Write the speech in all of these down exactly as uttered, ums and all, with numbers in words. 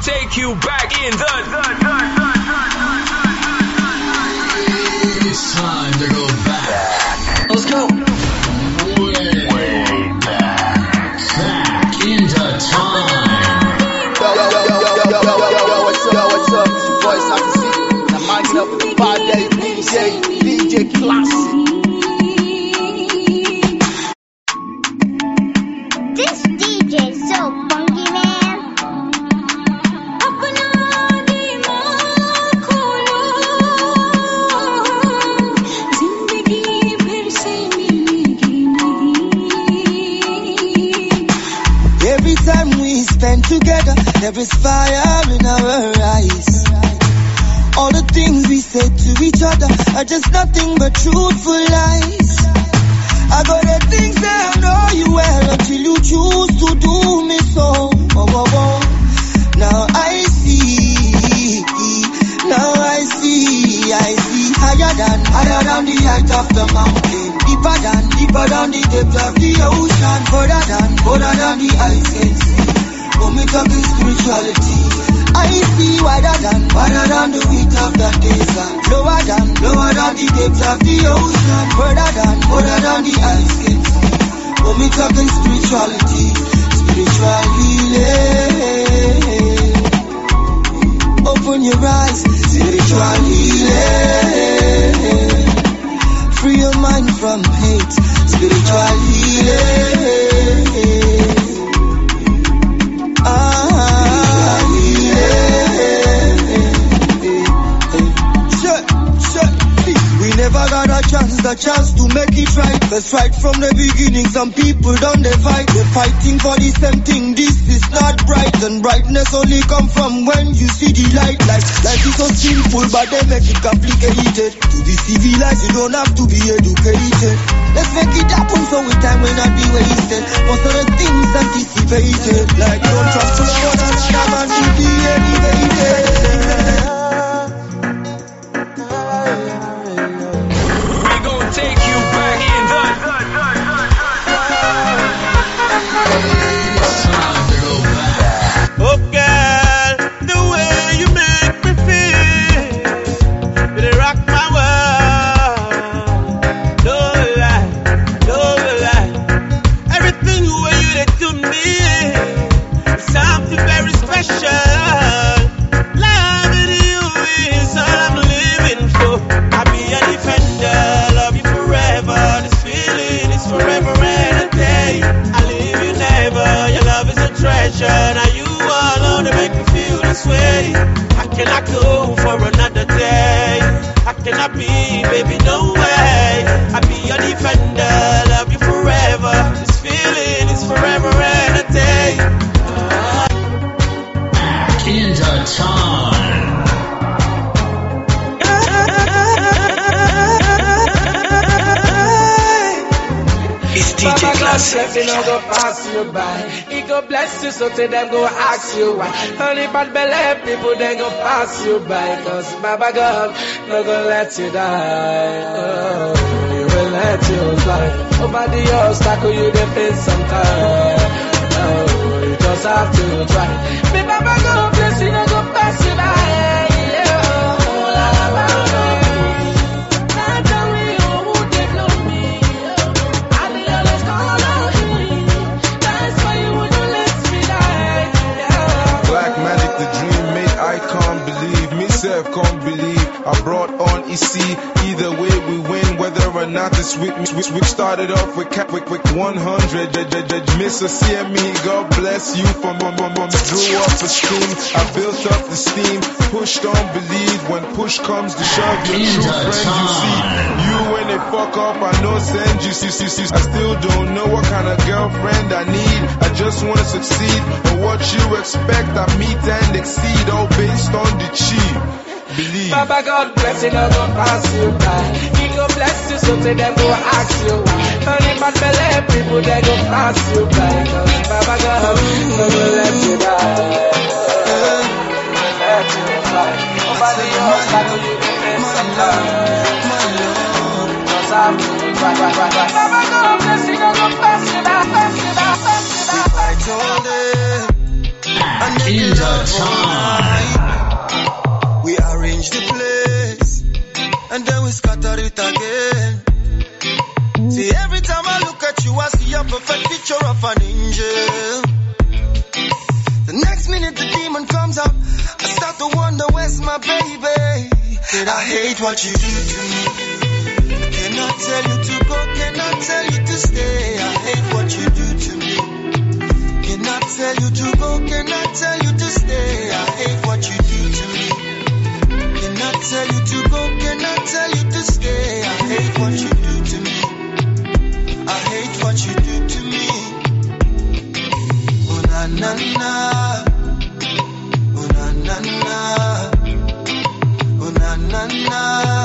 take you back in the, the, the, the, the. It's time to go back. Let's go. Way, way back. Back into time. Yo, yo, yo, yo, yo, yo, yo, yo, yo, what's up, what's up? It's your boy Saka C. And I'm micing up with the five day D J, D J Classic. This D J's so funky, man. Every time we spend together, there is fire in our eyes. All the things we say to each other are just nothing but truthful lies. I got the things that I know you well until you choose to do me so. Oh, oh, oh. Now I see, now I see, I see higher than, higher than the height of the mountain. Deeper than, deeper than the depth of the ocean. Further than, further than the eyes can see. When we talking spirituality, I see wider than, wider than the width of the desert. Lower than, lower than the depth of the ocean. Further than, further than the eyes can see. When we talking spirituality, spiritual healing. Open your eyes, spiritual healing. Free your mind from hate, spiritual healing. Ah, healing. Shut, shut. We never got a chance, the chance to make it right. Cause right from the beginning, some people don't they fight. They're fighting for the same thing, this is not bright. And brightness only come from when you see the light. Life, life is so simple, but they make it complicated. To be civilized, you don't have to be educated. Let's make it happen so we time will not be wasted. Most of the things anticipated, like don't trust one another, man, to be elevated. We gon' take you back in the, the, the, It's time to go back. Oh girl, the way you make me feel, you rock my world. No lie, no lie. Everything where you did to me is something very special. Loving you is all I'm living for. I'll be a defender, love you forever. This feeling is forever and a day. I leave you never. Your love is a treasure. Now you alone to make me feel this way. I cannot go for another day. I cannot be, baby, no way. I'll be your defender, love you forever. This feeling is forever and a day. Back into time. It's D J Classic. He no go pass you by. He go bless you, so say them go ask you why. Honey, bad belly people, then go pass you by. Cause Baba God no go let you die. Oh, he will let you fly. Over the obstacle you dey face sometime. Oh, you just have to try. Me Baba God bless you, no go pass you by. Yeah, oh, la, la, la, la. Can't believe I brought on E C. Either way we win, whether or not this week we, we started off with cap with, with one hundred. Mister C M E, God bless you for my mom. Drew up a steam, I built up the steam, pushed on, believe when push comes to shove. Your true friend you see, you when they fuck up, I know send you. See, see, see. I still don't know what kind of girlfriend I need. I just wanna succeed, but what you expect, I meet and exceed, all based on the cheap. Believe. Baba God bless you, no go pass you by. He go bless you, so say them go ask you why. Honey, bad belly people, they go pass you by. Cause Baba God no go let you die. Let you fly. Over the obstacle you can face sometimes. Just have to try, try, try, try. Baba God bless you, no go pass you by, pass you by, pass you by, pass you by. I told them in the time. We arrange the place, and then we scatter it again. See, every time I look at you, I see a perfect picture of an angel. The next minute the demon comes out, I start to wonder where's my baby. I hate what you do to me. I cannot tell you to go, cannot tell you to stay. I hate what you do to me. Cannot tell you to go, cannot tell you to stay. I hate what you do to me. Cannot tell you to go, cannot tell you to stay. I hate what you do to me. I hate what you do to me. Oh na na na. Oh na na na. Oh na na na.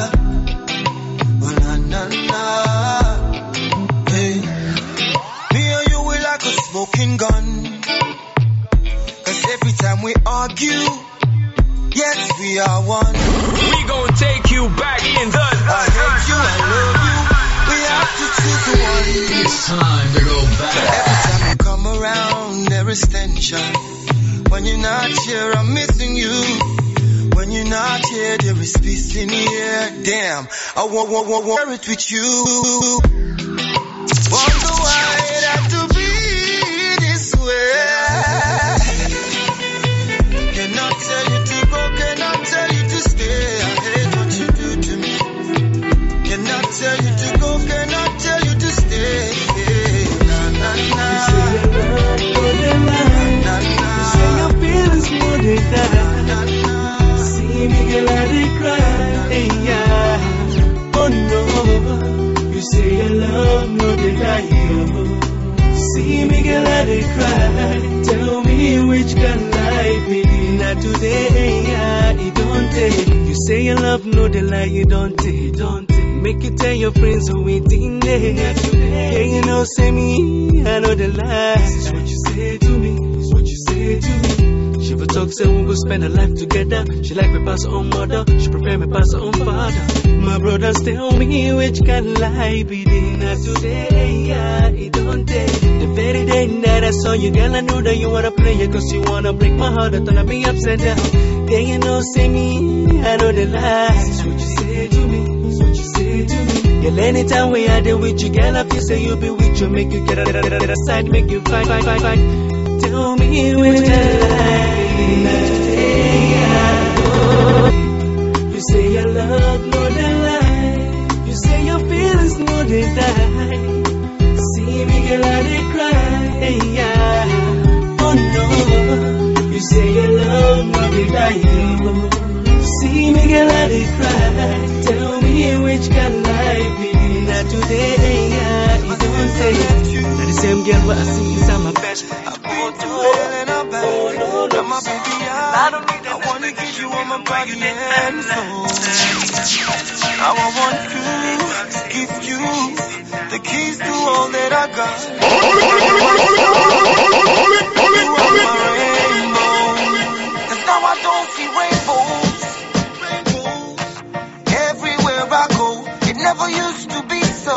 Oh na na na. Hey, me and you we like a smoking gun. Cause every time we argue, yes we are one. We gon' take you back in the. I hate you, I love you. We have to choose one. It's time to go back. Every time you come around, there is tension. When you're not here, I'm missing you. When you're not here, there is peace in the air. Damn, I want, want, want, want it with you. Wonder why it had to be this way. Cannot tell you to go, cannot tell you to stay. I hate what you do to me. Cannot tell you to go, cannot tell you to stay. Na na na. Na na. You say your feelings more than that. Na na. See me get let it cry. Hey, yeah. Oh no. You say your love more than that. See me get let it cry. Tell me which kind of life me not today. Yeah, it don't take. You say your love no the lie. You don't take. Don't take. Make you tell your friends who ain't in there. Yeah, you know, say me, I know the lies. This is what you say to me, this is what you say to me. She will talk, say we will spend our life together. She like me pass her own mother, she prefer me pass her own father. My brothers tell me which kind of life it is not today. Yeah, it don't take. The very day that I saw you, girl, I knew that you were a player. Cause you wanna break my heart, I thought me upside down. Yeah, you know, say me, I know the lies. This is what you say to me. Girl, anytime we are there with you, girl, if you say you'll be with you, make you get out of the side, make you fight, fight, fight, fight. Tell me which lie you say your love more than lie. You say your feelings more than die. See me, girl, I did cry. Hey, yeah. Oh no. You say your love more than die. See me, girl, I did cry. Tell me which kind of life it is not today. Yeah, it don't say now the same girl what I see inside my best friend. I want to hell and I'm back. Oh no, no, my baby, I, I want to give you all my body and soul. Now I want to give you the keys to all that I got. You are my rainbow. 'Cause now I don't see rainbows. Never used to be so.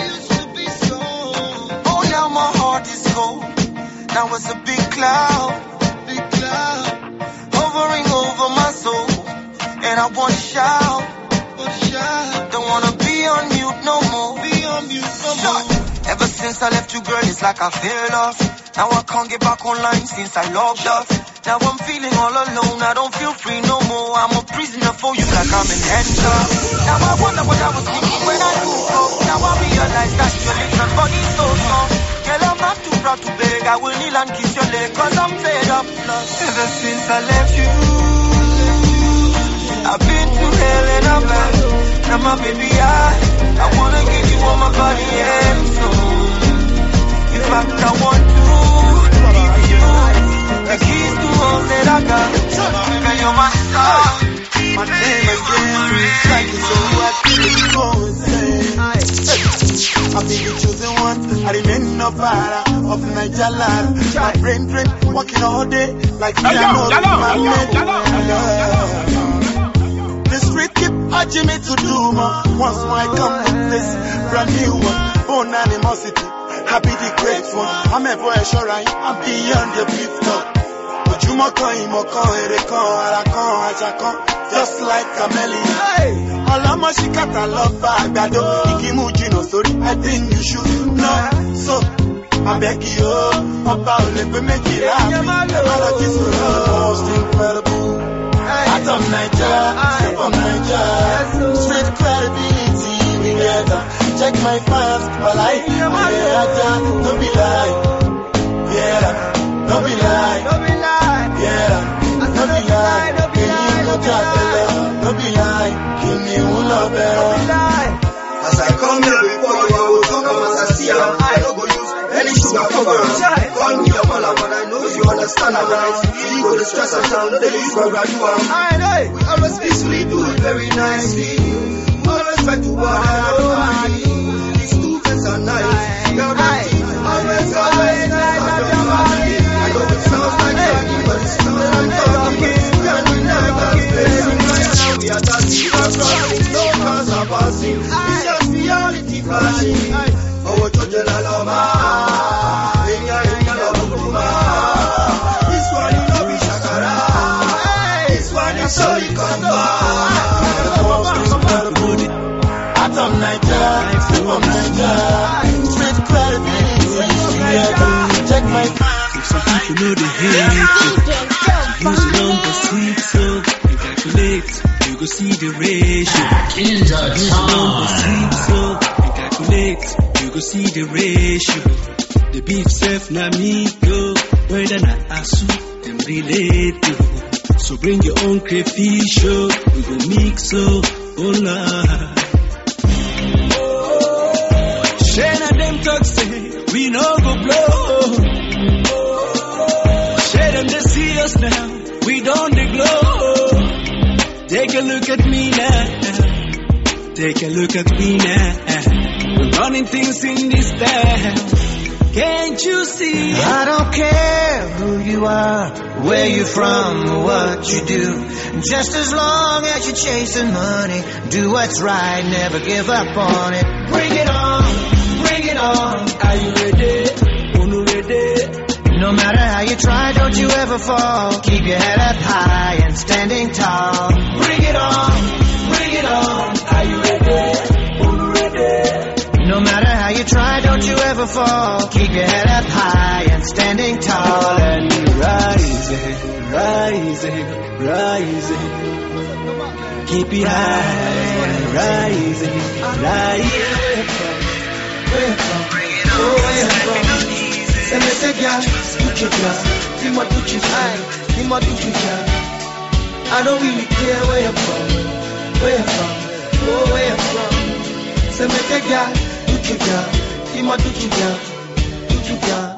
Oh, now my heart is cold. Now it's a big cloud, big cloud hovering over my soul. And I want to shout, don't wanna be on mute no more. Be on mute no more. Ever since I left you, girl, it's like I fell off. Now I can't get back online since I logged off. Now I'm feeling all alone, I don't feel free no more. I'm a prisoner for you like I'm in handcuffs. Now I wonder what I was thinking when I moved up. Now I realize that your little body's so small. Girl, I'm not too proud to beg, I will kneel and kiss your leg. Cause I'm fed up, love. Ever since I left you, I've been through hell and I'm back. Now my baby, I, I wanna give you all my body and soul. In fact, I want to give you the keys to all that I got. Girl, you're my star. My name is Jerry. Thank you so much. I've been the chosen one. I remain no father of Niger land. My brain drain, working all day like me. I know my the street keep urging me to do more. Once more I come with this brand new one. Born animosity, happy the great one. I'm ever assuring I'm beyond the beef talk. Would you Ojúmọ́kan ìmọ̀kan èrè kan ara kan ajá kan just like chameleon. Ọlọ́mọ ṣìkàtà lọ́ba àgbàdo ìkímú jìnnà sórí I think you should know so. Abẹ́kì o, ọba ò lè pé méjì láàbí. Apology to the most incredible. Atom Naija, step on Naija. Street credibility, we get them. Check my fans, but I feel my Raja. No be lie, yeah, no be lie, yeah, no be lie. Can you look at the love? No be lie, give me one love better. As I come here before you, I will come as I see her. I don't go use any sugar cover. Call me your mother, but I know you understand her. When I see you go to stress and down, they use my graduate. I know, we always peacefully do it very nicely. Always try to work hard. These two friends are nice. You're right. Always, always nice. I know it sounds like funny, but it's not like talking. Can't deny that facing right now. We are dancing, we are crossing, no cars are passing. It's just reality flashing. Oh, Georgia la lama. Enya, enya la bukuma. This one is not be shakara. This one is solid combat. Atom Naija, step on Naija. Street credibility, yeah. Check my fans. Some people know the hate. Use it on the sweet so you calculate, you go see the ratio. Use it on the sweet so you calculate, you go see the ratio. The beef self na me go, whether na asu them relate to. So bring your own crayfish, oh, we go mix oh, oh la. Shane and them talk say we no go blow. Share them they see us now, we don't they glow. Take a look at me now, take a look at me now. We're running things in this town. Can't you see? I don't care who you are, where you're from, or what you do. Just as long as you're chasing money, do what's right, never give up on it. Bring it on, bring it on. Are you ready? Unu ready? No matter how you try, don't you ever fall. Keep your head up high and standing tall. Bring it on, bring it on. Are you ready? Unu ready? No matter how you try, don't you ever fall. Keep your head up high and standing tall. And rising, rising, rising. Keep it high, rising, rising. Where from? Where from? Say me say girl, put your girl. Dis-moi d'où tu viens, dis-moi d'où tu viens. I don't really care where you're from, where you're from, oh where you're from. Say me say girl, d'où tu viens, dis-moi d'où tu viens, d'où tu viens.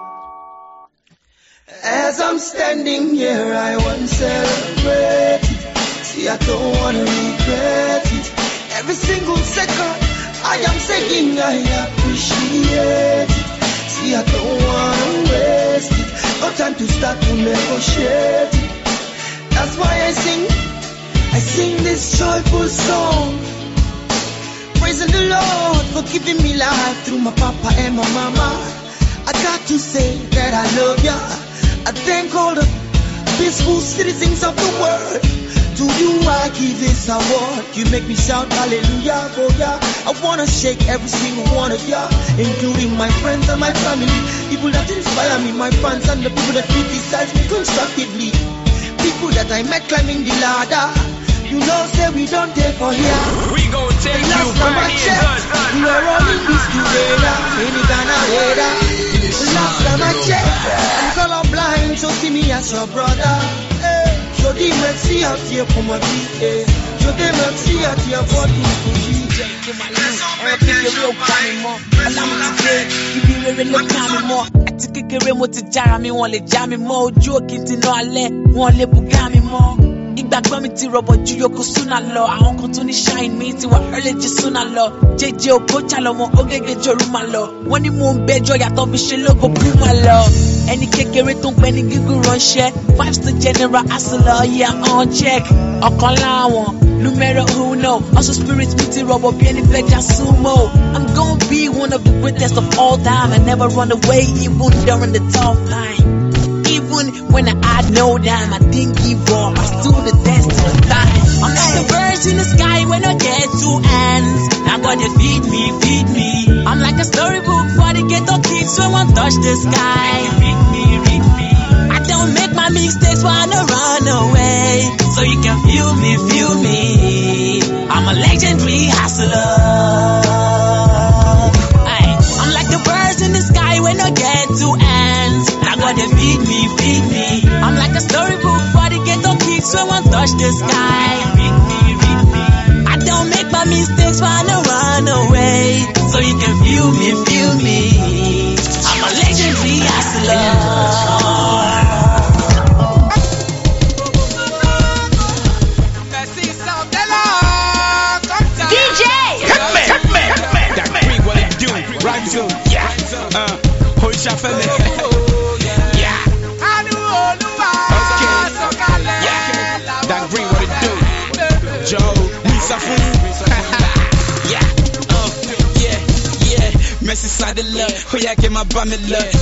As I'm standing here, I want to celebrate it. See, I don't want to regret it. Every single second, I am saying I appreciate it. See, I don't want to waste it. No time to start to negotiate it. That's why I sing, I sing this joyful song. Praising the Lord for giving me life through my papa and my mama. I got to say that I love ya. I thank all the peaceful citizens of the world. To you I give this award. You make me shout hallelujah, oh yeah. I wanna shake every single one of ya, including my friends and my family. People that inspire me, my fans, and the people that criticize me constructively. People that I met climbing the ladder. You know, say we don't take for here. We gon' take you last time I back in checked, we were rolling this together. Any kind of radar. Last time I checked, I'm colorblind, so see me as your brother. Je dis merci à Dieu pour ma vie. Je dis merci à Dieu pour tout ce que j'ai. Àti kékeré mo ti jára mi, wọ́n lè já mi mọ́. Ojú òkè ti ná alẹ́, wọ́n lè bùgá mi mọ́. Ìgbàgbọ́ mi ti rọ̀bọ̀ ju yòókù súnà lọ. Àwọn kan tún ní shine mi ti wà early ju súnà lọ. Jẹjẹ ògbójà lọmọ ogege jorú ma lọ. Wọ́n ní mò ń bẹjọ́ yàtọ̀ fi ṣe lógo bú ma lọ. Ẹni kékeré tó ń pẹ́ ní gígùn ránṣẹ́. Five star general asọ̀lọ̀ yeah on check. Ọ̀kan láwọn numero uno. Also spirit mi ti rọ̀bọ̀ bí ẹni fẹ́ já sumo. I'm gonna be one of the greatest of all time. I never run away even during the tough time. Even Even when I had no dime, I didn't give up. I stood the test of time. I'm like the birds in the sky when I get two hands. Now God, they feed me, feed me. I'm like a storybook for the ghetto kids who won't touch the sky. Read me, read me. I don't make my mistakes, wanna run away. So you can feel me, feel me. I'm a legendary hustler. Aye. I'm like the birds in the sky when I get two hands. Now God, they feed me, feed me. I'm like a storybook for the ghetto kids who won't touch the sky. Read me, read me. I don't make my mistakes, wanna run away. So you can feel me, feel me. I'm a legendary hustler. D J! Hit me, hit me, hit me, hit me. That what it do, right to, yeah. Uh, hold your family. Yeah. Okay. Yeah. That green what it do. Joe, Lisa Fool. Yeah. Uh, yeah, yeah. Messi side the love. Oh yeah, get my bum in love.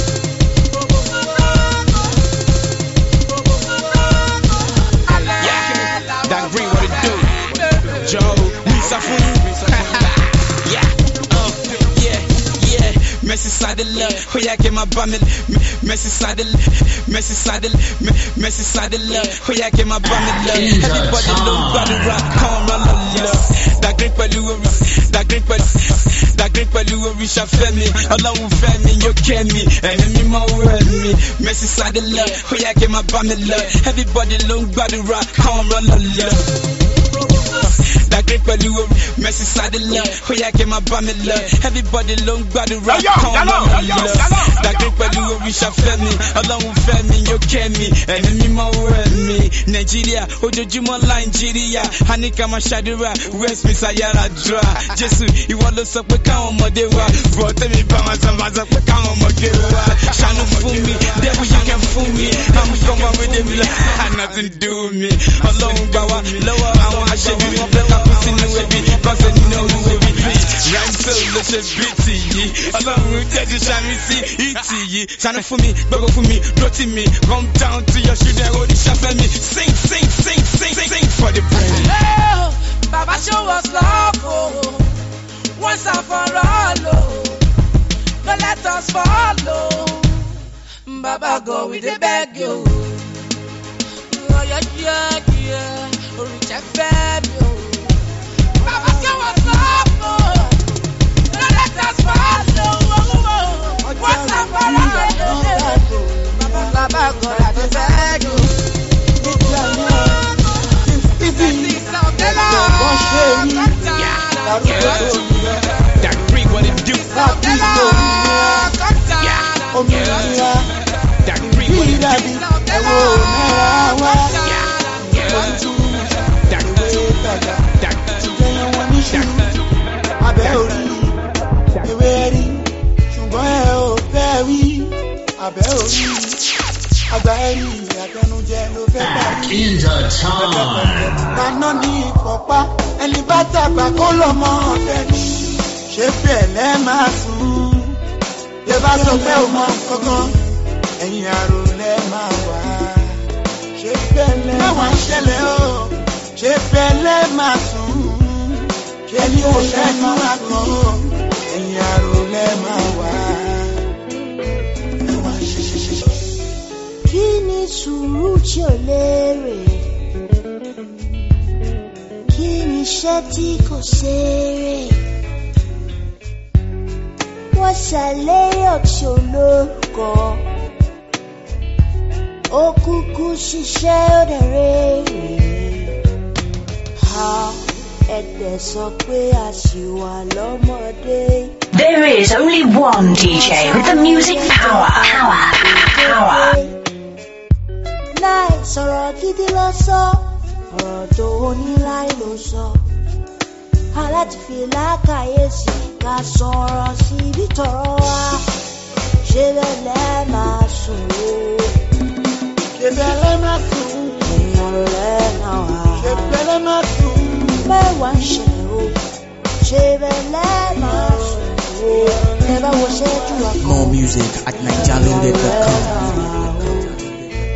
Yeah. That green what it do. Joe, Lisa Fool. Yeah. Uh, yeah, yeah. Messi side the love. Oh yeah, get my bum in. Messi side the Messi side the Messi side the love. Oh yeah, get my bum in love. Everybody look body rock, come run the love. That great pẹ̀lú that great pẹ̀lú that great pẹ̀lú oríṣà fẹ́mi. Ọlọ́run fẹ́mi, yóò kẹ́mi. Ẹ̀mí mímọ́ wẹ̀ mi. Messi side the love. Oh yeah, get my bum in love. Everybody look body rock, come run the love. That great pẹ̀lú Messi side the love. Oh yeah, get my bum in love. Everybody look body rock, come run the love. That great pẹ̀lú oríṣà fẹ́mi. Ọlọ́run fẹ́mi, yóò kẹ́mi. Ẹ̀mí mímọ́ wẹ̀ mi. Nàìjíríà, ojoojúmọ́ Nàìjíríà. A ní ká máa ṣàdúrà. West Miss Ayáradúrà. Jésù, ìwọ ló sọ pé káwọn ọmọdé wá. Bọ̀ tẹ́mi bá wọn sọ máa sọ pé káwọn ọmọdé wá. Ṣàánú fún mi, devil you can fool me. I'm from over there, me like nothing do me. Ọlọ́run gbà wá lọ́wọ́ àwọn aṣẹ́bí. Wọ́n fẹ́ ká kú sínú ẹbí. Kọ́sẹ̀ nínú owó bíbí. Rẹ́ńsẹ̀ ló ṣe bíìtì yìí. Ọlọ́run tẹ́jú ṣàmì sí ìtì yìí. Ṣàánú fún mi, gbogbo fún mi, rotí mi. Come down to your shoulder, oníṣàfẹ́ mi. Sing, sing, sing, sing, sing for the praise. Oh, Baba show us love, oh, once and for all, oh, don't let us follow. Baba go with the beg you. Oh yeah, yeah, yeah, oh rich and fab you. Baba show us love, oh, don't let us follow. Once and for all, Baba, Baba go with the beg you. That green what it do. Yeah. That green what it do. In the time. Kaná ní ìpọ̀pá, ẹni bá tàgbà kó lọ́mọ ọ̀fẹ́ ni. Ṣé pẹ̀lẹ́ máa sùn? Bí ẹ bá sọ pé ò mọ kankan, ẹ̀yìn àrò lẹ máa wà. Ṣé pẹ̀lẹ́ máa ṣẹlẹ̀ o? Ṣé pẹ̀lẹ́ máa sùn? Ṣé ní òṣèlú máa kàn ó? Ẹ̀yìn àrò lẹ máa wà. Kí ni sùúrù tí ò lérè? Kí ni iṣẹ́ tí kò ṣeré? Wọ́n ṣàlérè ọ̀tí olórúkọ. Ó kúkú ṣiṣẹ́ ó dẹ̀ rèrè. Ẹ̀dẹ̀ sọ pé a ṣì wà lọ́mọdé. There is only one D J with the music power. Power. Power. Láì sọ̀rọ̀ gidi lọ sọ, ọ̀rọ̀ tó ní láì ló sọ. Aláti fi lákàyèsí ká sọ̀rọ̀ sí ibi tọ̀rọ̀ wá. Ṣé bẹ́lẹ̀ máa sùn o? Ṣé bẹ́lẹ̀ máa sùn? Èèyàn rẹ̀ náà wá. Ṣé bẹ́lẹ̀ máa sùn? Mẹ́wàá ń ṣẹlẹ̀ o. Ṣé bẹ́lẹ̀ máa sùn o? Ẹ bá wo ṣẹ́jú wa kan. More music at nigeria loaded dot com.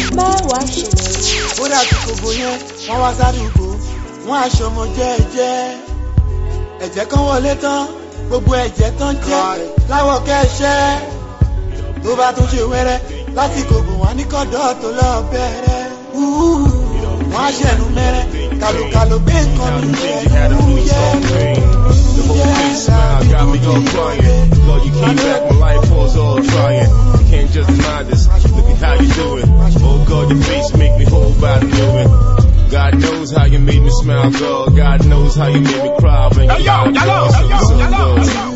mẹ́wàá ṣẹlẹ̀. Ó dàbí kòkó yẹn, wọ́n wá sádùúgbò, wọ́n aṣọ ọmọ jẹ́ẹ́jẹ́. Ẹ̀jẹ̀ kan wọlé tán, gbogbo ẹ̀jẹ̀ tán jẹ́ láwọ̀ kẹ́ṣẹ́. Tó bá tún ṣe wẹ́rẹ́, lásìkò bò wọ́n ní kọ́dọ̀ tó lọ bẹ̀rẹ̀. Wọ́n á ṣẹ̀nu mẹ́rẹ́, kàlùkàlù gbé nǹkan mi jẹ́ wúyẹ́. The whole face smile got me all crying. Lord, you came back, my life was all trying. You can't just deny this. Look at how you doing. Oh God, your face make me whole body moving. God knows how you made me smile, girl. God knows how you made me cry when you laughed. Yo, yo, yo, yo, yo, yo, yo.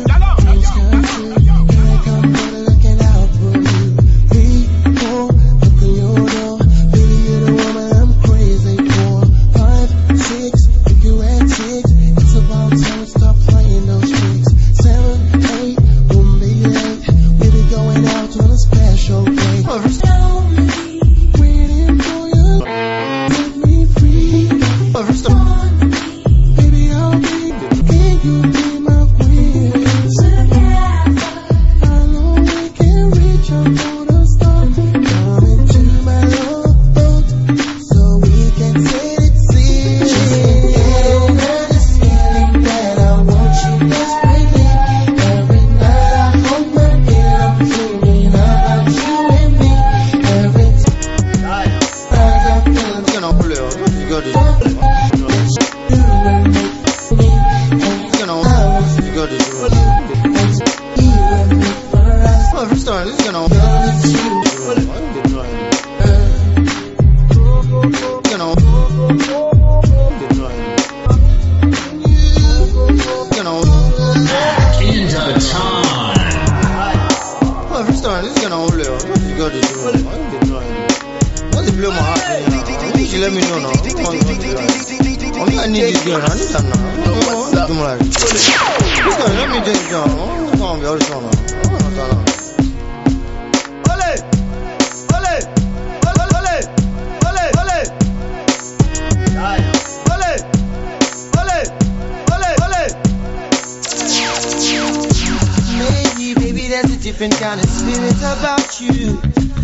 Different kind of spirit about you.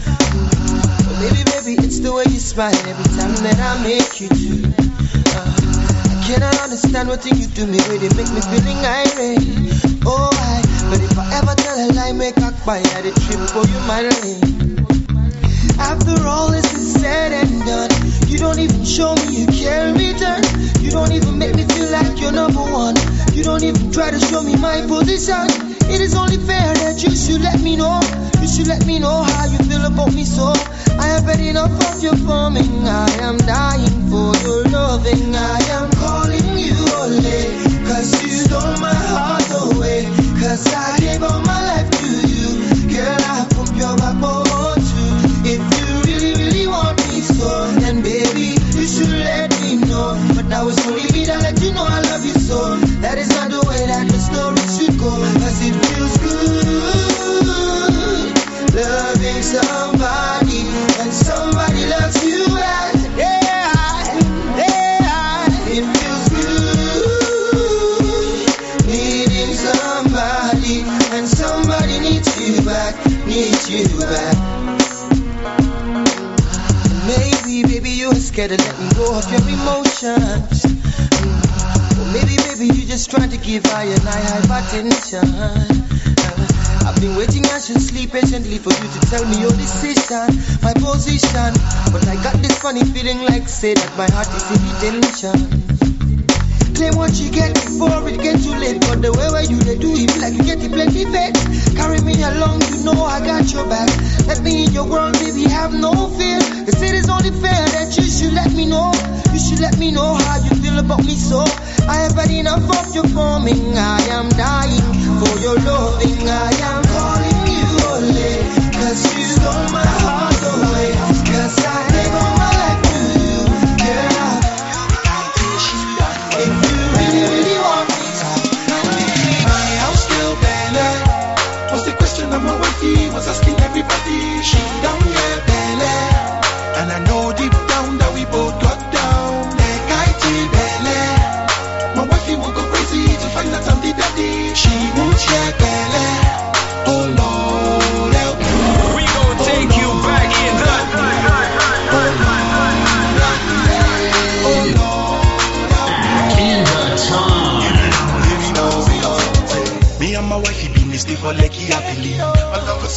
But baby, baby, it's the way you smile every time that I make you do. Uh, I cannot understand what thing you do me, where they make me feeling irate. Oh, I, but if I ever tell a lie, make a quiet, I did trip for you, my rain. After all this is said and done, you don't even show me you care in return. You don't even make me feel like you're number one. You don't even try to show me my position. It is only fair that you should let me know. You should let me know how you feel about me, so I have had enough of your forming. I am dying for your loving. I am calling you only cause you stole my heart away. Cause I gave all my life to you. Girl, I put your backbone too. If you really, really want me so, then baby, you should let me know. But now it's only me that let you know I love you so. That is not the way that the story should go. Cause it feels good loving somebody and somebody loves you back. Yeah, yeah, it feels good needing somebody and somebody needs you back, needs you back. Maybe, baby, you're scared to let me go of your emotions. Or maybe, baby, you're just trying to give I and I hypertension. I've been waiting anxiously, patiently for you to tell me your decision, my position. But I got this funny feeling like say that my heart is in detention. Claim what you get before it gets too late. But the way where you they do it like you get it plenty fed. Carry me along, you know I got your back. Let me in your world, baby, have no fear. Cause it is only fair that you should let me know. You should let me know how you feel about me, so I have had enough of your forming. I am dying for your loving. I am calling you only cause you stole my heart away. Cause I gave all my life to you, girl. If you really, really want me, I am still better. What's the question of my wifey? Was asking everybody. She down there, belly. And I know deep down that we both got down. Like I did, belly. My wifey will go crazy to find out I'm the daddy. She won't share belly. Oh Lord, help me. We gon' take you back in the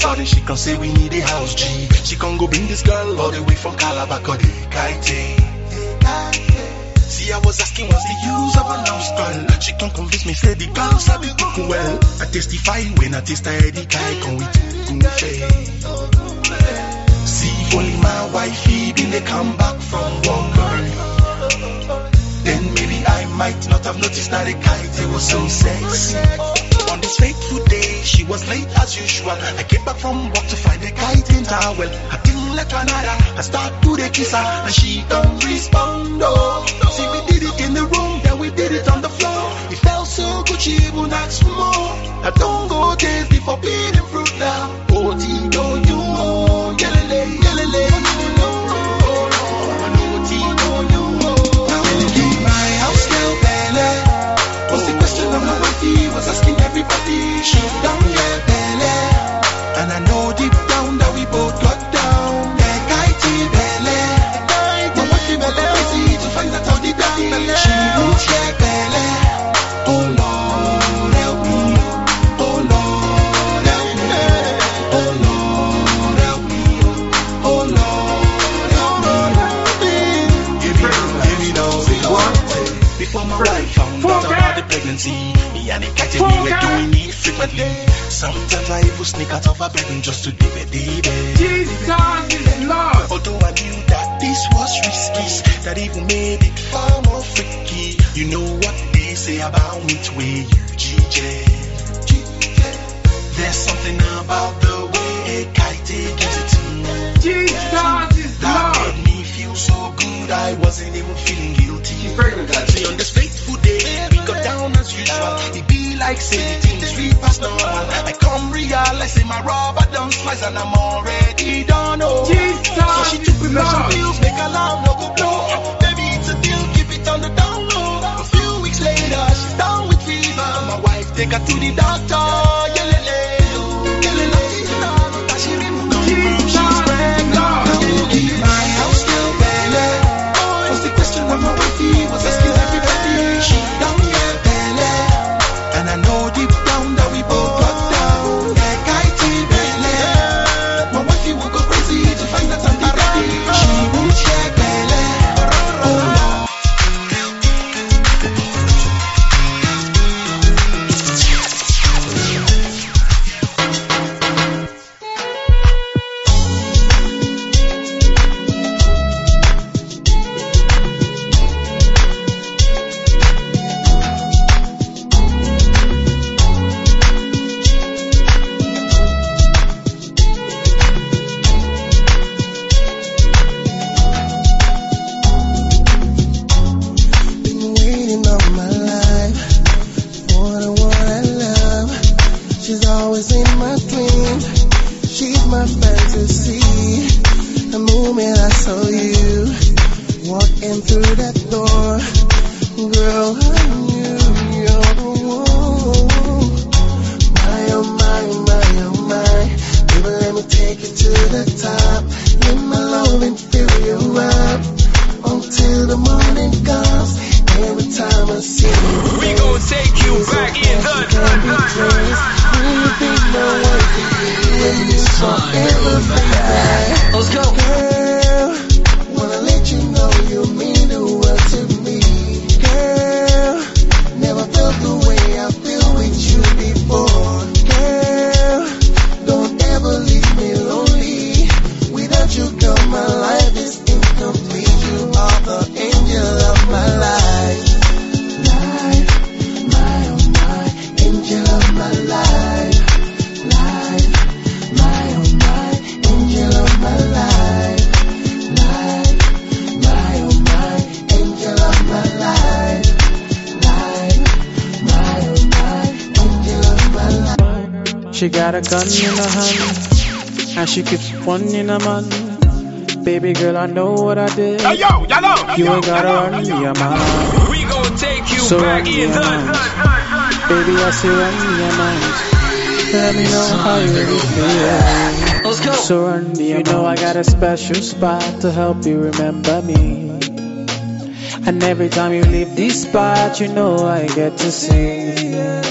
sudden she can say we need a house G. She can go bring this girl all the way from Calabar, cause they kiting. See, I was asking what's the use of a lost girl. She can convince me, say the girl sabi cook well. I testify when I taste her the guy can we goofy. See, if only my wifey been they come back from work early, then maybe I might not have noticed that the kite it was so sexy. On this fateful day, she was late as usual. I came back from work to find the kite in towel. I didn't let her nada. I start to the kiss her and she don't respond. Oh, see we did it in the room, then we did it on the floor. It felt so good, she would ask for more. I don't go days before beating fruit now. Oh, T, don't you know? Yelele, yelele, oh, no, T, don't you know? Now in my house, girl, Bella. What's the question of my wifey? Was asking everybody. She don't get Bella. And I know deep down that we both got down. The kitey Bella. My wifey went crazy to find out how the daddy. She won't get Bella. Oh Lord, help me. Oh Lord, help me. Oh Lord, help me. Oh Lord, help me. Give me, give me those one thing. Before my wife found out about the pregnancy, me and the cat and me were doing it frequently. Sometimes I even sneak out of her bedroom just to dip it, dip it. Jesus is Lord. Although I knew that this was risky, that even made it far more freaky. You know what they say about me to way you G J. There's something about the way a kite gives it to me. Jesus is that Lord. Made me feel so good, I wasn't even feeling guilty. She's pregnant, God. See, on this fateful day, we got down as usual. It be like say the things we pass normal. I come realize say my rubber done slice and I'm already done. Oh, Jesus, so she took prevention pills, make alarm no go blow. Baby, it's a deal, keep it on the down low. A few weeks later, she's down with fever. My wife take her to the doctor. Yelele, yelele, that she removed. She's pregnant. My house still Bella. What's the question of my wifey? Was asking everybody. She don't get Bella. And I know deep down that we both got down. That kitey Bella. My wifey will go crazy to find out I'm the daddy. She won't share Bella. Oh Lord. Been waiting all my life for the one I love. She's always in my dream. She's my fantasy. The moment I saw you walking through that door, girl, I knew you're the one. My oh my, my oh my, baby, let me take you to the top. Let my loving fill you up until the morning comes. Every time I see you, We gon' take you back in the you think no one can do when you saw everything back. Let's go. Girl, wanna let you know you mean the world to me. Girl, never felt the way I feel with you before. Girl, don't ever leave me lonely. Without you, girl, my life is incomplete. You are the angel of my life. Life, my oh my, angel of my life. Life, my oh my, angel of my life. Life, my oh my, angel of my life. Life, my oh my, angel of my life. She got a gun in her hand, and she keeps one in her man. Baby girl, I know what I did. Hey, yo, y'all know. You ain't gotta run me your mind. We gon' take you So back run me in your the mind. Baby, I say run me your mind. Let me know how you really feel. Let's go. So run me your mind. You know I got a special spot to help you remember me. And every time you leave this spot, you know I get to sing.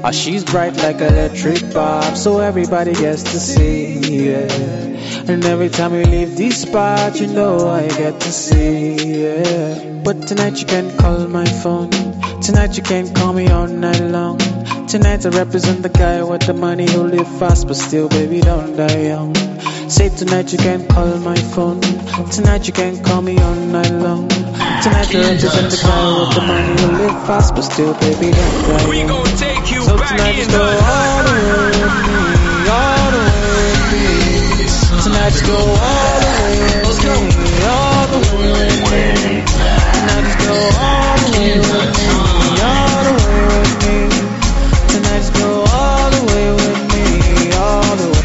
Oh, she's bright like electric bulb, so everybody gets to see, yeah. And every time we leave this spot, you know I get to see, yeah. But tonight you can call my phone. Tonight you can call me all night long. Tonight I represent the guy with the money who live fast, but still, baby, don't die young. Say tonight you can call my phone. Tonight you can call me all night long. Tonight I represent the guy with the money who live fast, but still, baby, don't die young. We gon' take you So back tonight in just go the all the way with me, all the way with me. Tonight just go all the way with me, all the way with me. Tonight just go all the way with me, all the way with me. Tonight just go all the way with me, all the way.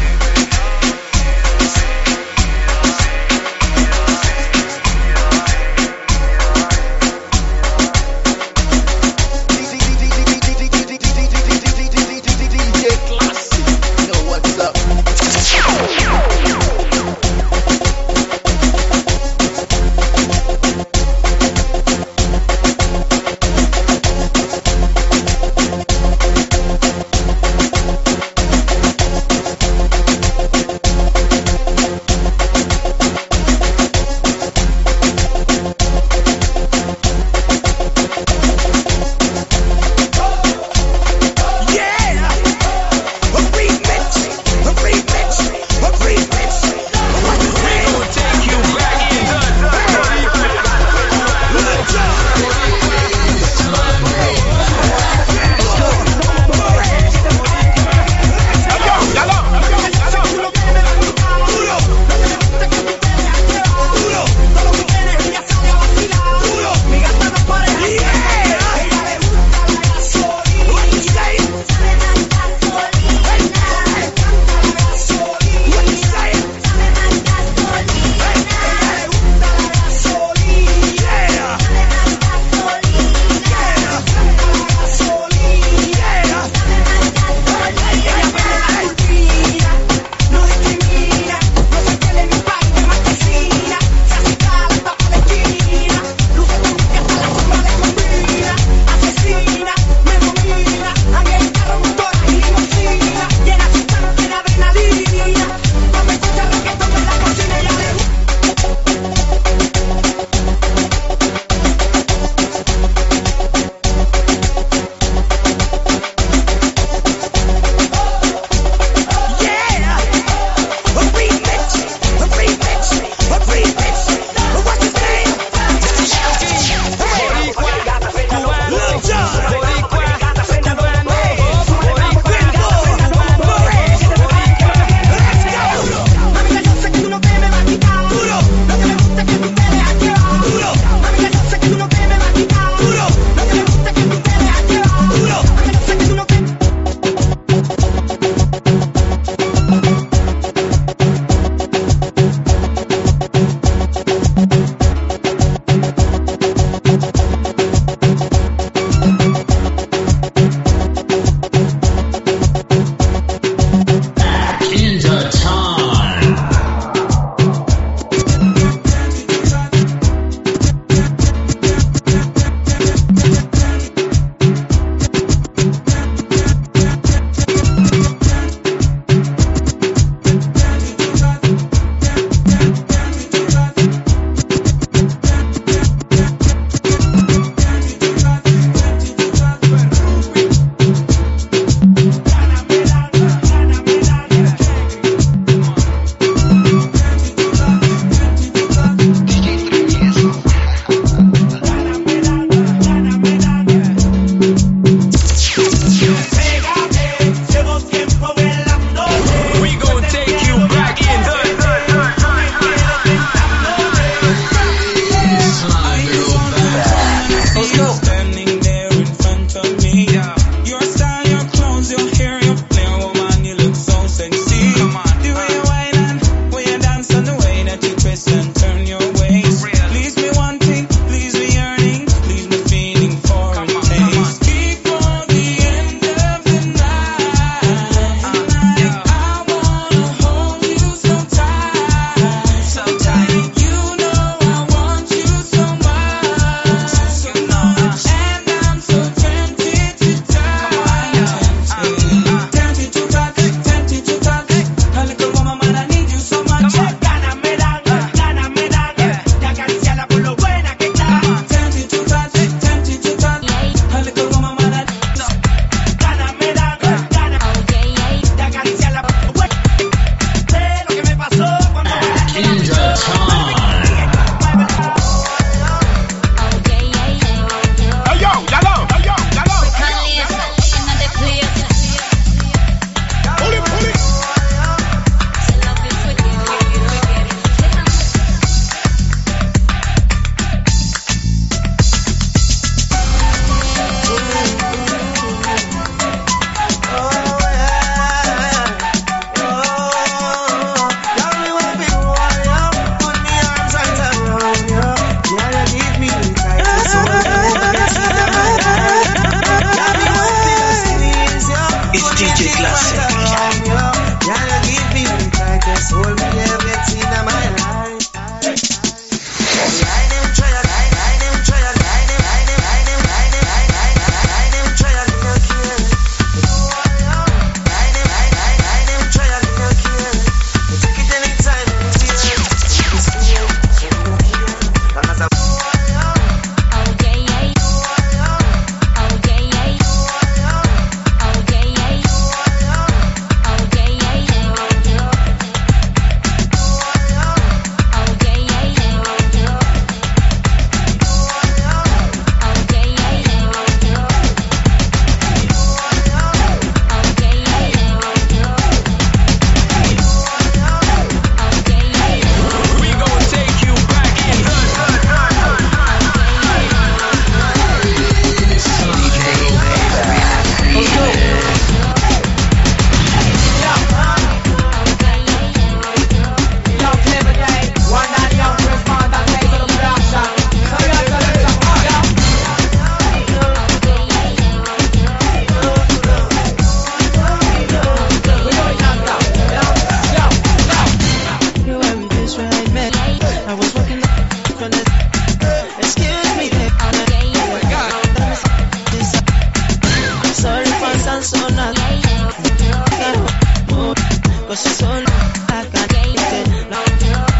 miss you so long. I can't get it long.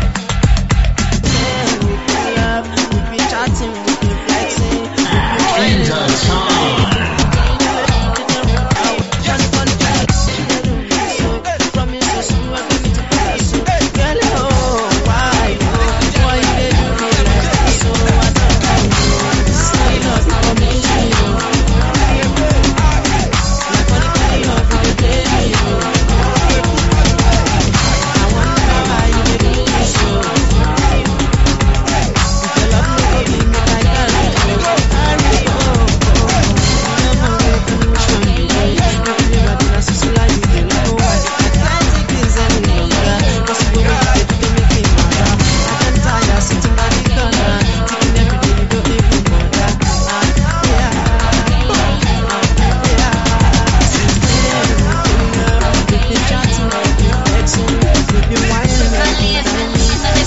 Yeah, we've been love, we've been chatting, we've been flexing, we've been training. Just one flex, so promise you soon we're going to pass. Girl, oh, why? Why you did you feel like that? So I don't know. Sign up for me. Like when you play off for the day. I wonder why you did it so. If your love no go be me like that, I really go. Never wait for you show me. Everybody na so so like you dey know why. I can't take things any longer. Cause you go with it, you make me mad. I can tire sitting by the corner, thinking every day you don't even bother. Ah, yeah, ah, yeah. Since then we've been love, we've been chatting, we've been flexing, we've been whining, we've been dining.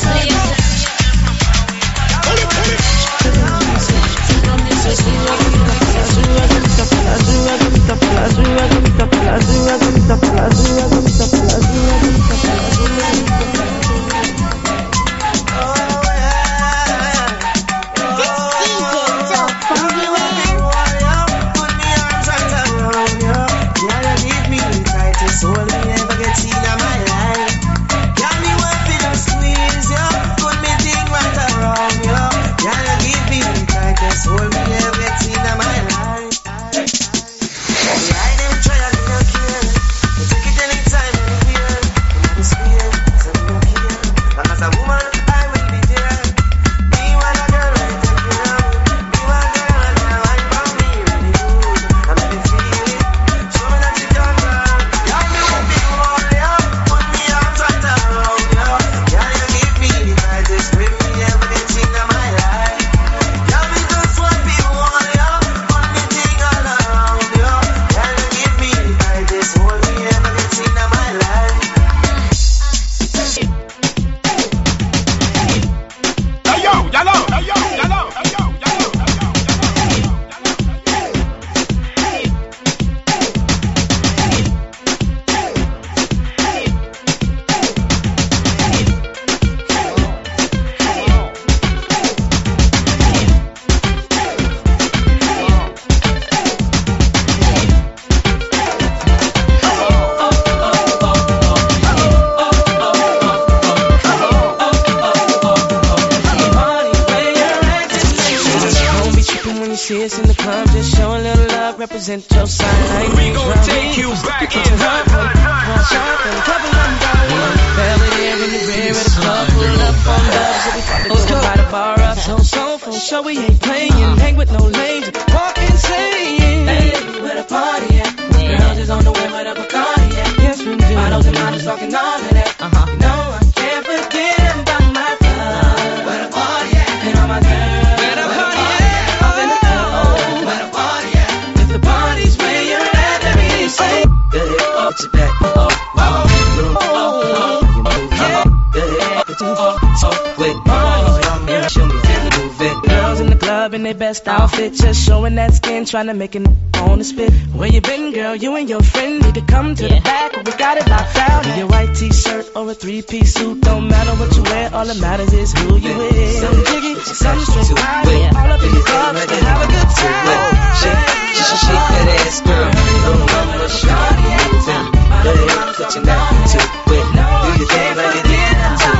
Represent your sign. We gon' take you back in time. One shot and couple them down. Fell it in the rear with a club, pull up on love, so we fight to go by the bar up. So so for sure we ain't playing. Hang with no lanes, walk insane. Hey, where the party at? Girls is on the way with a Bacardi at. Yes we do. Bottles and models talking all of that. Uh huh. You know I can't forget about my love. Where the party at? And all my girls. Where the party at? Up in the club. Where the party at? The party's where you're at, let me say. Get it up to back, oh, oh, oh, oh, you move it. Get it up to oh, oh, wait, oh, show me how you move it. Girls in the club in their best outfit, just showing that skin, trying to make it on the spit. Where you been, girl? You and your friend need to come to the back, we got it locked out. In your white t-shirt or a three-piece suit, don't matter what you wear, all that matters is who you with. Some jiggy, some straight out, all up in the club, to have a good time. Shake that ass, girl. Little mama, show me moving. Let it put your neck to it. Do your thing like it is to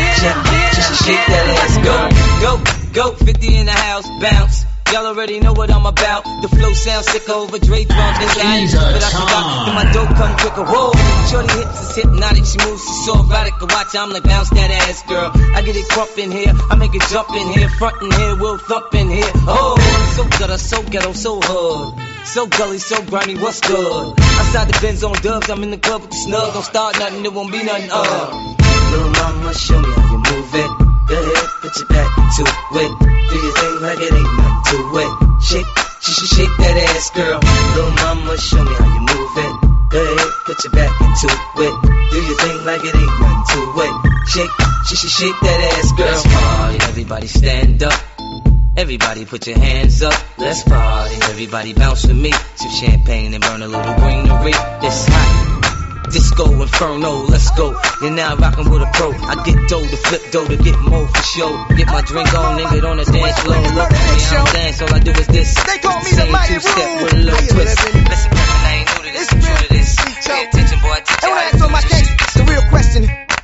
it. Just shake that ass, go, go, go. fifty in the house, bounce. Y'all already know what I'm about. The flow sounds sick over Dre drums. This I ain't but I forgot. And my dope come quicker. Whoa, shorty hips is hypnotic. She moves, she's so erotic. I watch, I'm like bounce that ass, girl. I get it crump in here, I make it jump in here, front in here, we'll thump in here. Oh, so gutter, so ghetto, so hood. So gully, so grimy, what's good? Outside the Benz on dubs, I'm in the club with the snug. Don't start nothing, there won't be nothing, uh. Little mama, show me how you move it. Go ahead, put your back to it. Do your thing like it ain't nothing to it. Shake, shake, shake that ass, girl. Little mama, show me how you move it. Go ahead, put your back into it. Do your thing like it ain't nothing to it. Shake, shake, shake that ass, girl. Let's party, everybody stand up. Everybody put your hands up, let's party. Everybody bounce with me. Sip champagne and burn a little greenery. It's hot. Disco Inferno, let's go. You're now rockin' with a pro. I get dough to flip dough to get more for show. Get my drink on, nigga, on the dance floor. Look, yeah, I don't dance, all I do is this. They call me Same the mighty two-step room. with a little twist. Listen, man, I ain't new to this, I'm true to this. Pay attention, boy, I teach you And when I how to ask do my this. case, it's the real question.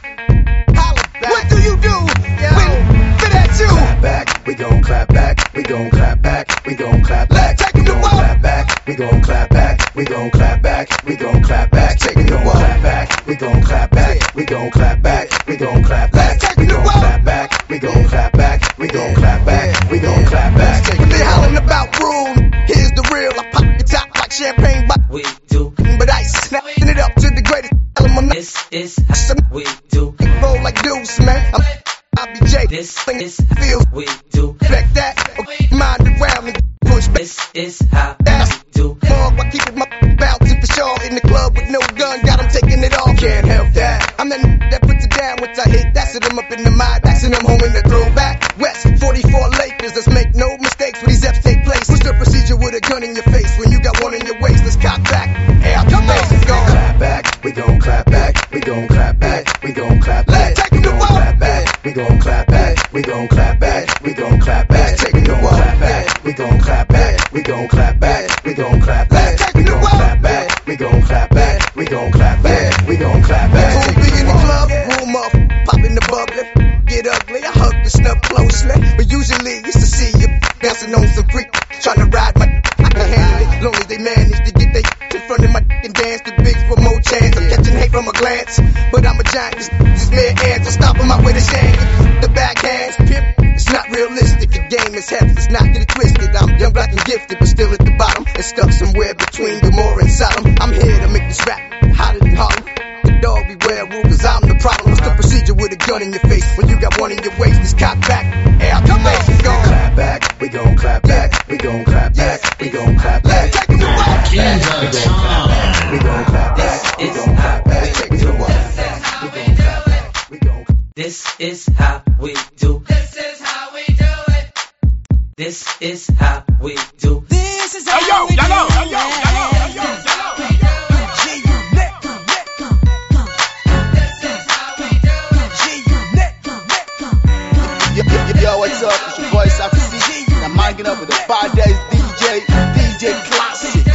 What do you do when fit at you? Clap back, we gon' clap back, we gon' clap back, we gon' clap back. Take it to walk. Clap back, we gon' clap back, we gon' clap back, we gon' clap back. Take it to walk. Clap back, we gon' clap back, we gon' clap back, we gon' clap back. Take it to walk. Clap back, we gon' clap back, we gon' clap back, we gon' clap back. When they hollering about rule, here's the real. I pop your top like champagne, but we do. But ice, snapping it up to the greatest element. This is how we do. Roll like deuce, man. I'm I B J. This is feel we do. Back that, mind around and push back. This is how we do. More, I keep it my bouncing for sure. In the club with no gun, got them taking it off. Can't help that. I'm the n- that puts it down once I hit. That's it, I'm up in the mind. That's it, I'm home in the throwback. West forty-four Lakers, let's make no mistakes when these F's take place. What's the procedure with a gun in your face when you got one in your waist? Let's cock back. Hey, I'll come on, go. Clap back, we gon' clap back, we gon' clap back, we gon' clap back. Take it to walk. Clap back, we gon' clap back, we gon' clap back, we gon' clap back. Take it to walk. Clap back, we gon' clap back, we gon' clap back, we gon' clap back. Take We it to gon' walk. clap back, we gon' clap back, we gon' clap back, we gon' clap back. Won't be in the club, room up, popping the bubbly. Get ugly, I hug the snub closely. But usually used to see you bouncing on some freak, trying to ride my I can handle it, long as they manage to get they in front of my and dance the bigs for more chance. I'm catching hate from a glance, but I'm a giant, just, just mere ants. I'm stopping my way to shame. The backhands, pimp, it's not realistic. The game is heavy, it's not get it twisted. I'm young, black, and gifted, but still at the bottom. And stuck somewhere between Gomorrah and Sodom. I'm here to make this rap hotter than Harlem. The dog beware rule, cause I'm the problem. What's the procedure with a gun in your face when you got one in your waist? It's cock back. Hey, I'll come on, go. Clap back, we gon' clap back, we gon' clap back, we gon' clap back. Take it to walk. We gon' clap back, we gon' clap back, we gon' clap back. Take it to walk. We gon' clap back, we gon' This is how we do. This is how we do it. This is how we do. This is how Hey yo, we do y'all know, it. hey yo, y'all know, hey yo, y'all know. Yo, yo, yo, yo, what's up? It's your boy Safi C. And I'm micing up with the five days D J, D J Classic.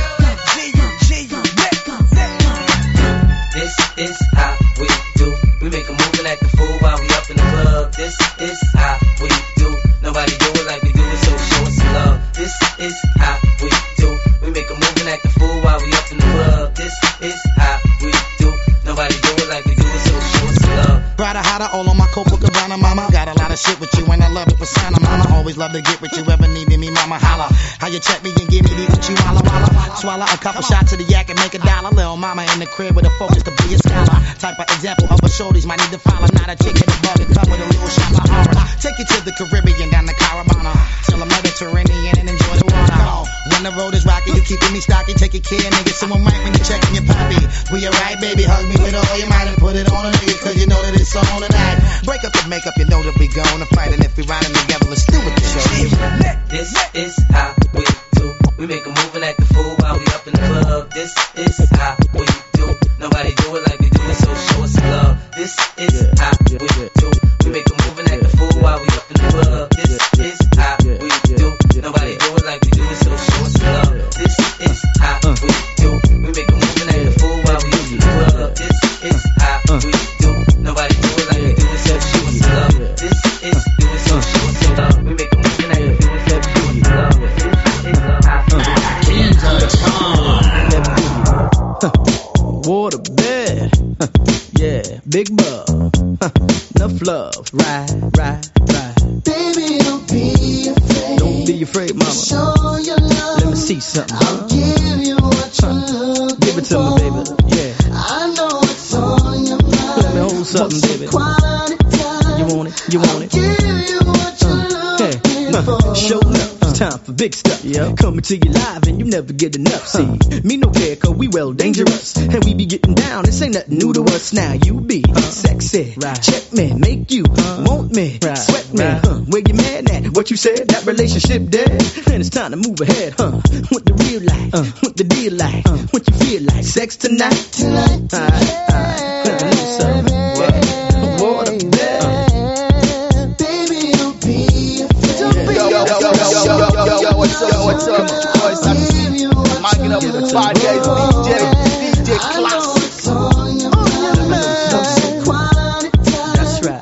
This is how we do. We make a move and act a fool while we up in the club. This is how we do. Nobody do it like we do it, so show us some love. This is how we do. We make a move and act a fool while we up in the club. This is how we do. Nobody do it like we do it, so show us some love. Brother, how to all on my Copacabana, mama. Got a lot of shit with you and I love it, persona, mama. Always love to get with you, ever needed me, mama. Holla. How you check me and give me these with you, holla, holla. Swallow a couple shots of the yak and make a dollar. Little mama in the crib with a focus to be a scholar. Type of example of a shorties might need to follow. Not a chicken and bug and come with a little shot of horror. Take you to the Caribbean, down the Caravana. Till the Mediterranean and enjoy the water. When the road is rocky, you keeping me stocky. Take your care, nigga. Someone right when you checking your poppy. We alright, baby. Hug me with all your might and put it on a nigga, cause you know that it's on tonight. Break up the makeup, you know that we gonna fight. And if we riding together, let's do it. This is how we do. We make a move and act a fool while we up in the club. This is how we do. Nobody do it like we do it, so show us some love. This is how we do. We make a move and act a fool while we up in the club. This is how we do. Nobody do it like we do it, so show us some love. This is how we do. We make a move and act a fool while we up in the club. This is how we do. Nobody do it like we do it, so show us some love. This is do it, so show us some love. We make a move and act a fool, so show us some love. This is how we do. Water bed, yeah, big bub, enough love, ride, ride, ride. Baby, don't be afraid. Don't be afraid, mama. Show your love. Let me see something. I'll give you what you're looking Give it to me, baby. Yeah. I know it's on your mind. Let me hold something, baby. Quality time. You want it? You want it? Give you what you're looking uh, for. Show up. Uh, It's time for big stuff. Yep. Coming to you live and you never get enough. See, me no care, cause we well dangerous. And we be getting down, this ain't nothing new to us. Now you be uh, sexy, right. Check me, make you uh, want me, right. Sweat me, right. Huh? Where you mad at? What you said? That relationship dead? And it's time to move ahead, huh? What the real life, uh, what the deal like, uh, what you feel like? Sex tonight? Tonight, alright, alright. Let me know something. What? Water, uh. Baby, don't be afraid. Don't be Yo, yo, yo, yo, yo, yo, yo, yo, what's up, what's up? Boys, I'm micing up with five days, D J, D J Classic. That's right.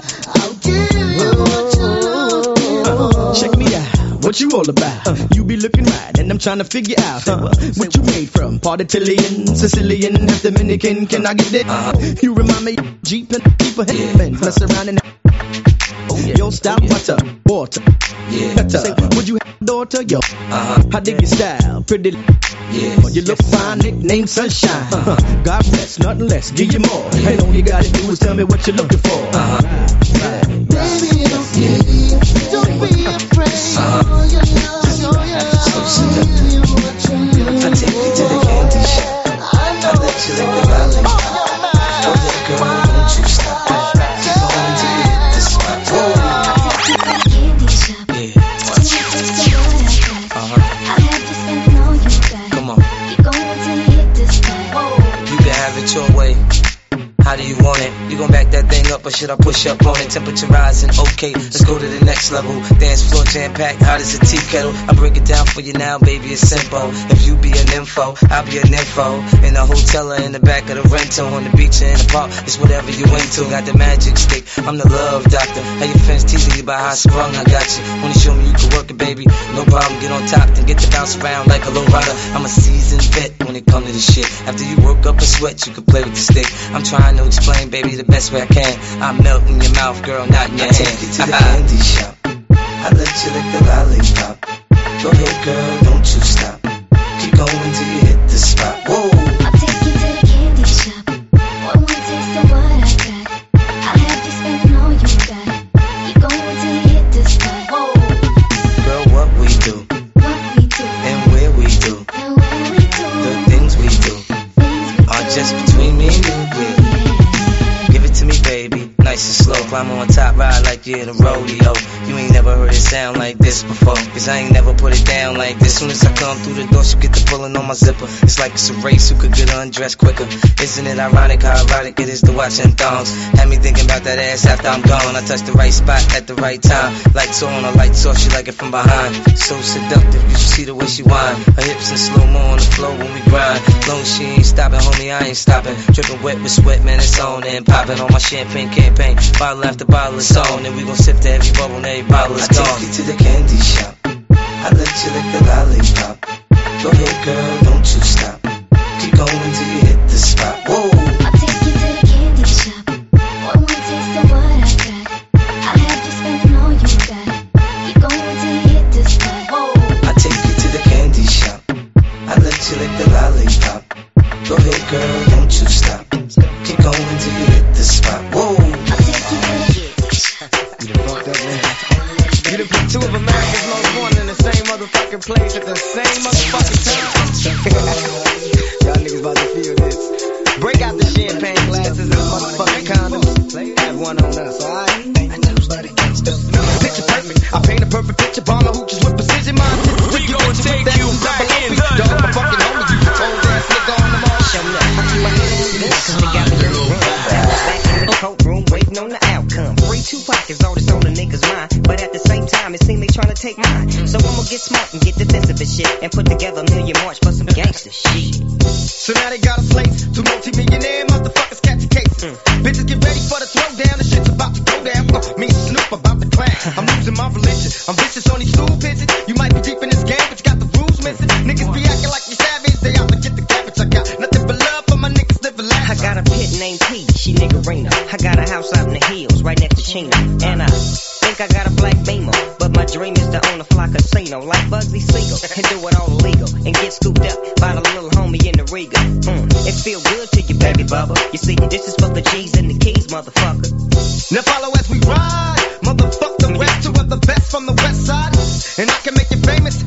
Uh, check me out. What you all about? Uh, you be looking right, and I'm trying to figure out uh, what you made from. Part Italian, Sicilian, half Dominican. Can I get that? Uh, you remind me of Jeep and people headbands. Mess around and oh, yeah. Yo, stop, butter, water. Yeah. Better. Say, would you have a daughter? Yo, uh-huh. I dig your style, pretty. Yeah. You look fine, nickname Sunshine. Uh-huh. God bless, nothing less, give you more. Yeah. And all you gotta do is tell me what you're looking for. Uh-huh. Right, right. Baby, don't be, don't be afraid. Uh-huh. You know, so yeah, I'll give you what you need. I take you to the candy shop. I let you lick the lollipop. Oh, that girl, don't you stop. Keep going till you hit the spot. Whoa. Your way. How do you want it? You gon' back that thing up or should I push up on it? Temperature rising, okay, let's go to the next level. Dance floor jam-packed, hot as a tea kettle. I break it down for you now, baby, it's simple. If you be an info, I'll be an info. In a hotel or in the back of the rental, on the beach or in the park, it's whatever you into. Got the magic stick, I'm the love doctor. How your friends teasing you about how I sprung, I got you. Wanna show me you can work it, baby? No problem, get on top, then get to bounce around like a low rider. I'm a seasoned vet when it come to this shit. After you work up a sweat, you can play with the stick. I'm trying to explain, baby, the best way I can. I melt in your mouth, girl, not in your I hand. I take you to the candy shop. I let you lick the lollipop. Go ahead, girl, don't you stop. Keep going till you hit the spot. Whoa. I'll take you to the candy shop. One more taste of what I got. I'll have you spending all you got. Keep going till you hit the spot. Whoa. Girl, what we do? What we do? And where we do? And where we do? The things we do are just between me and you. Give it to me, baby, nice and slow. Climb on top, ride like you're in a rodeo. You ain't never heard it sound like this before, cause I ain't never put it down like this. Soon as I come through the door, she get the pulling on my zipper. It's like it's a race, who could get undressed quicker. Isn't it ironic how erotic it is to watch them thongs? Had me thinking about that ass after I'm gone. I touch the right spot at the right time. Lights on or lights off, she like it from behind. So seductive, you should see the way she whine. Her hips in slow-mo on the floor when we grind. Long as she ain't stopping, homie, I ain't stopping. Dripping wet with sweat, man, it's on and popping on my champagne campaign. Bottle after bottle is on, and we gon' sip to every bubble and every bottle is gone. I take you to the candy shop. I let you lick the lollipop. Go ahead, girl, don't you stop. Keep going till you hit the spot. Whoa. I'll take you to the candy shop. One more taste of what I got. I'll have you spending all you got. Keep going till you hit the spot. Whoa. I take you to the candy shop. I let you lick the lollipop. Go ahead, girl, don't you stop. Keep going till you hit the spot. Whoa. I'll take you to the candy shop. You done put two of America's most wanted in the same motherfucking place at the same motherfucking time. Y'all niggas about to feel this. Break out the champagne glasses and motherfucking condoms. Have one on us, alright? Picture perfect. I paint a perfect picture. Bomber hooches with precision. Mind we gon' take you back in the time. Dog, fucking homie, you old ass nigga on the mall. Show me up. I keep my hand on this. Cause they got me in the room. Back in the courtroom, waiting on the outcome. Free two pockets, all this on the nigga's mind. But at the same time, it seems they trying to take mine. So I'ma get smart and get defensive and shit. And put together a million march for some gangster shit. So now they got a place. Two multi-millionaire motherfuckers catch a case. Mm. Bitches get ready for the throwdown. The shit's about to go down. Uh, me and Snoop about to clash. I'm losing my religion. I'm vicious on these stool pigeons. You might be deep in this game, but you got the rules missing. Niggas be acting like you savage. They out to get the cabbage. I got nothing but love for my niggas living life. I got a pit named P. She niggerina. I got a house out in the hills right next to Chino. And I think I got a black Beamer. But my dream is to own a fly casino like Bugsy Siegel. And do it all illegal. And get scooped up by the little homie in the Riga. Mm, it feel good to you, baby bubba. You see, this is for the G's and the keys, motherfucker. Now follow as we ride. Motherfuck the rest, two of the best from the west side. And I can make you famous.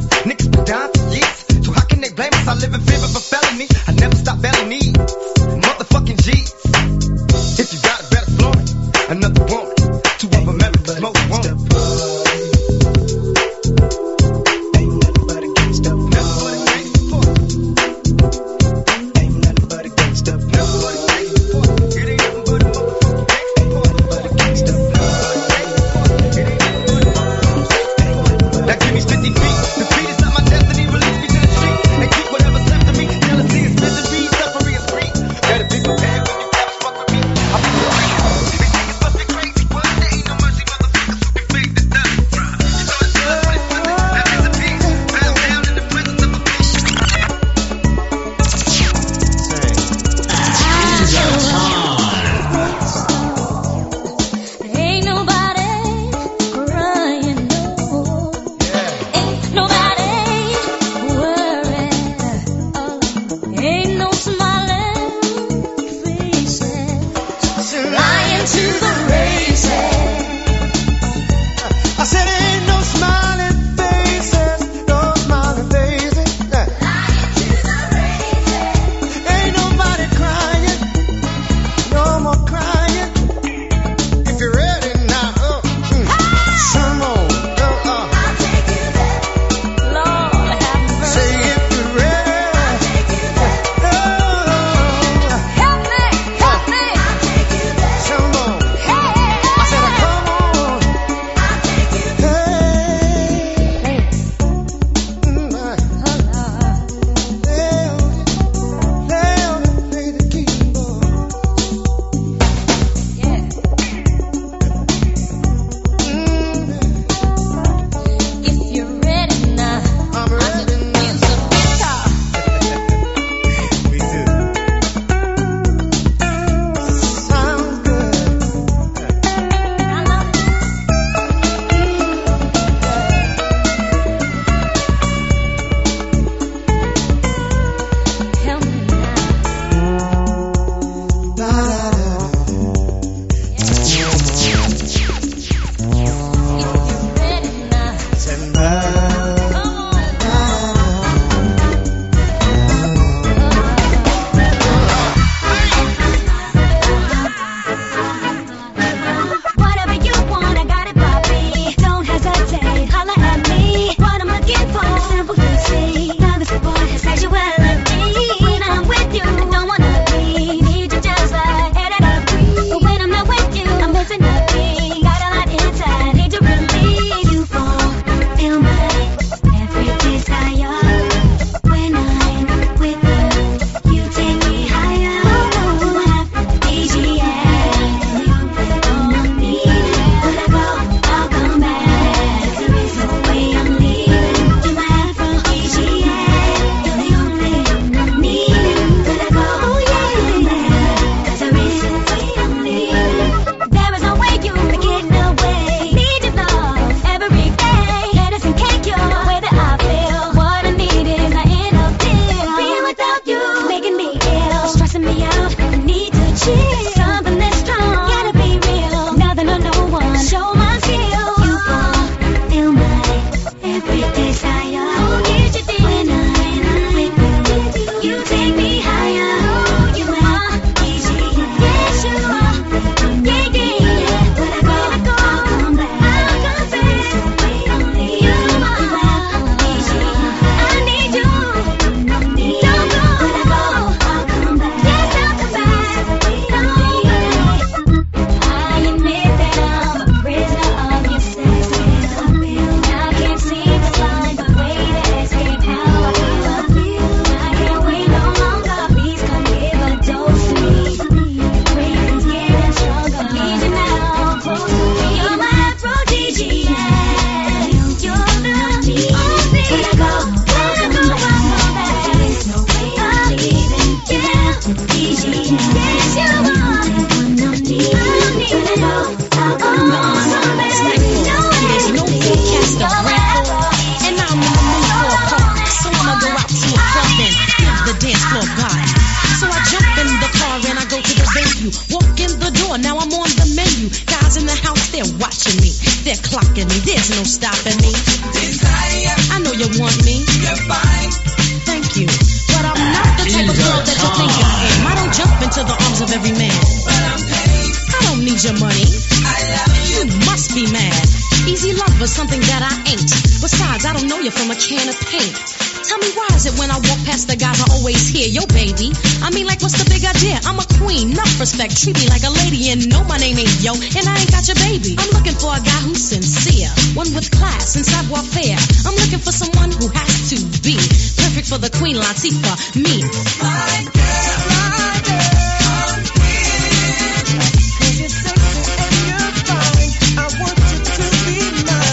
stopping me. Desire. I know you want me. You're fine. Thank you. But I'm not the type of girl that you think I am. I don't jump into the arms of every man. But I'm paid. I don't need your money. I love you. You must be mad. Easy love is something that I ain't. Besides, I don't know you from a can of paint. Tell me why is it when I walk past the guys I always hear, yo baby? I mean, like, what's the big idea? I'm a queen, enough respect, treat me like a lady, and no, my name ain't yo, and I ain't got your baby. I'm looking for a guy who's sincere, one with class and savoir faire. I'm looking for someone who has to be perfect for the Queen Latifah, me. My girl, my girl, cause you're sexy and you're fine. I want you to be mine.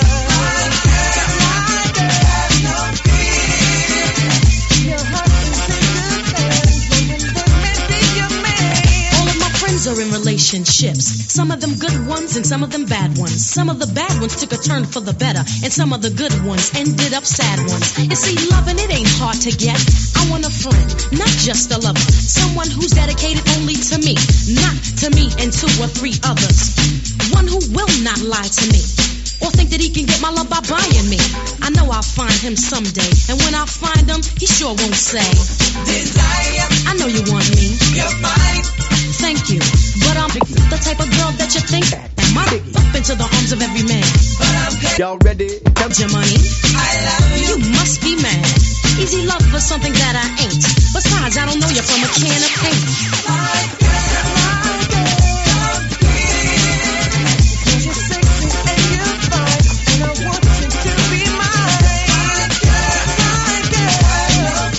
Are in relationships. Some of them good ones and some of them bad ones. Some of the bad ones took a turn for the better, and some of the good ones ended up sad ones. You see, loving it ain't hard to get. I want a friend, not just a lover. Someone who's dedicated only to me, not to me and two or three others. One who will not lie to me or think that he can get my love by buying me. I know I'll find him someday, and when I find him, he sure won't say desire. I know you want me. You're fine. Thank you, but I'm the type of girl that you think that might up into the arms of every man. But I'm paid. Y'all ready? Count your money. I love you. You must be mad. Easy love for something that I ain't. Besides, I don't know you from a can of paint. My girl, my girl, cause you're sexy and you're fine, and I want you to be mine. My girl, my girl,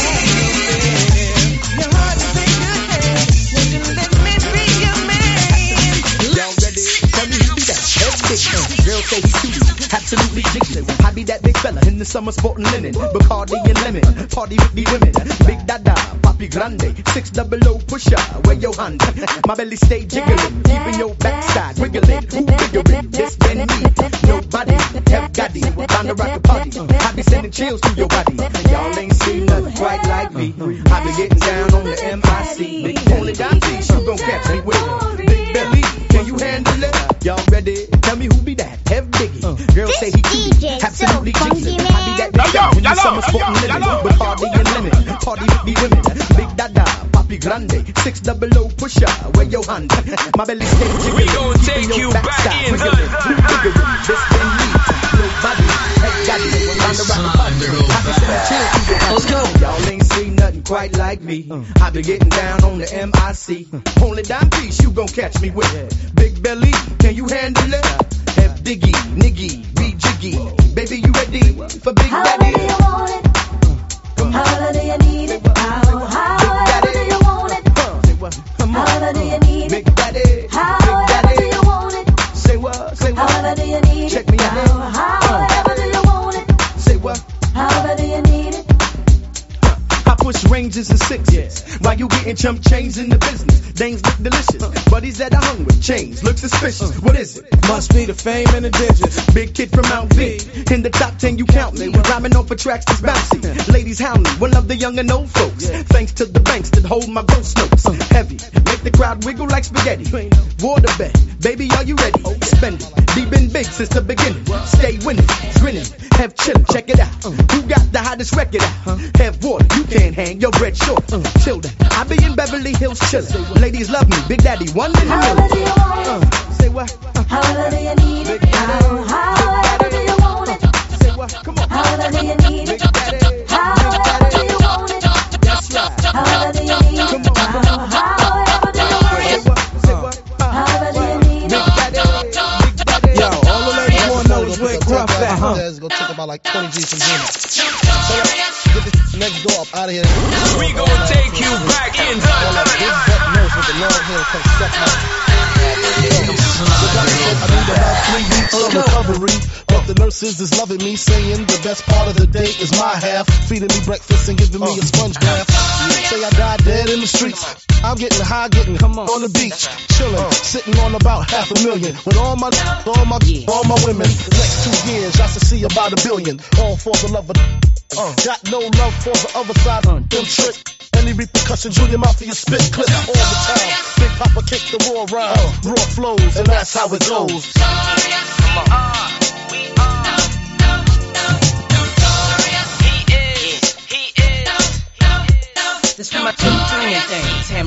your heart is in your head. Won't you let me be your man? Y'all ready? Tell me who be that? Every girl say he's cute, absolutely jiggling. I be that big fella in the summer sporting linen, Bacardi and lemon, party with the women. Big dada, papi grande, six double O pusher, where your hand? My belly stay jiggling, keeping your backside wiggling. Who figuring? This than me, nobody. F Gotti, time to rock the party. I be sending chills to your body. Y'all ain't seen nothing quite like me. I be getting down on the M I C. Only down please, you gon' catch me with it. Big belly, can you handle it? Y'all ready? Tell me who be that? F Biggie. Girl say he cute, absolutely jiggling. I be that big fella in the summer sporting linen, Bacardi and lemon, party with the women. Big dada, papi grande, six double O pusher, where your hand? My belly stay jiggling. We gon' take you back in the this than me, nobody. Hey, got it, time to rock the party. I be sending chills to your body. Let's go. Y'all ain't seen nothing quite like me. I be getting down on the M I C. Only dime piece, you gon' catch me with it. Big belly, can you handle it? F Diggy, Niggy, B Jiggy. Baby, you ready for Big Daddy? How do you want it? How do you need it? How, how do you want it? How do you need it? Big Daddy, how do you want it? Say what? Say what? How do you need it? Check me out. How, how do you want it? Say what? How do you need it? I push ranges and sixes while you getting chump chains in the business. Things look delicious, buddies that I hung with chains look suspicious. What is it? Must be the fame and the digits. Big kid from Mount V, in the top ten you count me. Rhyming off for tracks that's bouncy. Ladies hound me, one of the young and old folks. Thanks to the banks that hold my ghost notes. Heavy, make the crowd wiggle like spaghetti. Water bed, baby, are you ready? Spend it, deep been big since the beginning. Stay winning, grinning, have chillin'. Check it out. Who got the hottest record out? Have water, you can't hang your bread short. Chill that. I be in Beverly Hills chillin'. Ladies love me, Big Daddy, one in a million. How do you want it? Uh, say what? Uh, how do you need it? How, how do you want it? Say what? Come on. How do you need it? How do you want it? That's right. How do you need it? Come on. How, how do you want it? Say what? Say what? Uh, how do you need it? Big Daddy. Yo, all the ladies wanna know is where Gruff at, huh? It's gonna take about like twenty G's from here. So get this next door up out of here. We gonna take you back in the with the long hair come step out. I need about three weeks of recovery, but the nurses is loving me, saying the best part of the day is my half, feeding me breakfast and giving me a sponge bath. Say I died dead in the streets, I'm getting high, getting on the beach, chilling, sitting on about half a million with all my, all my, all my women. The next two years, I should see about a billion, all for the love of. Uh, got no love for the other side, uh, them trick. Any repercussion, Junior Mafia spit clip all the time. Big Papa kick the raw rhyme, uh, raw flows, and that's how it goes. Come on.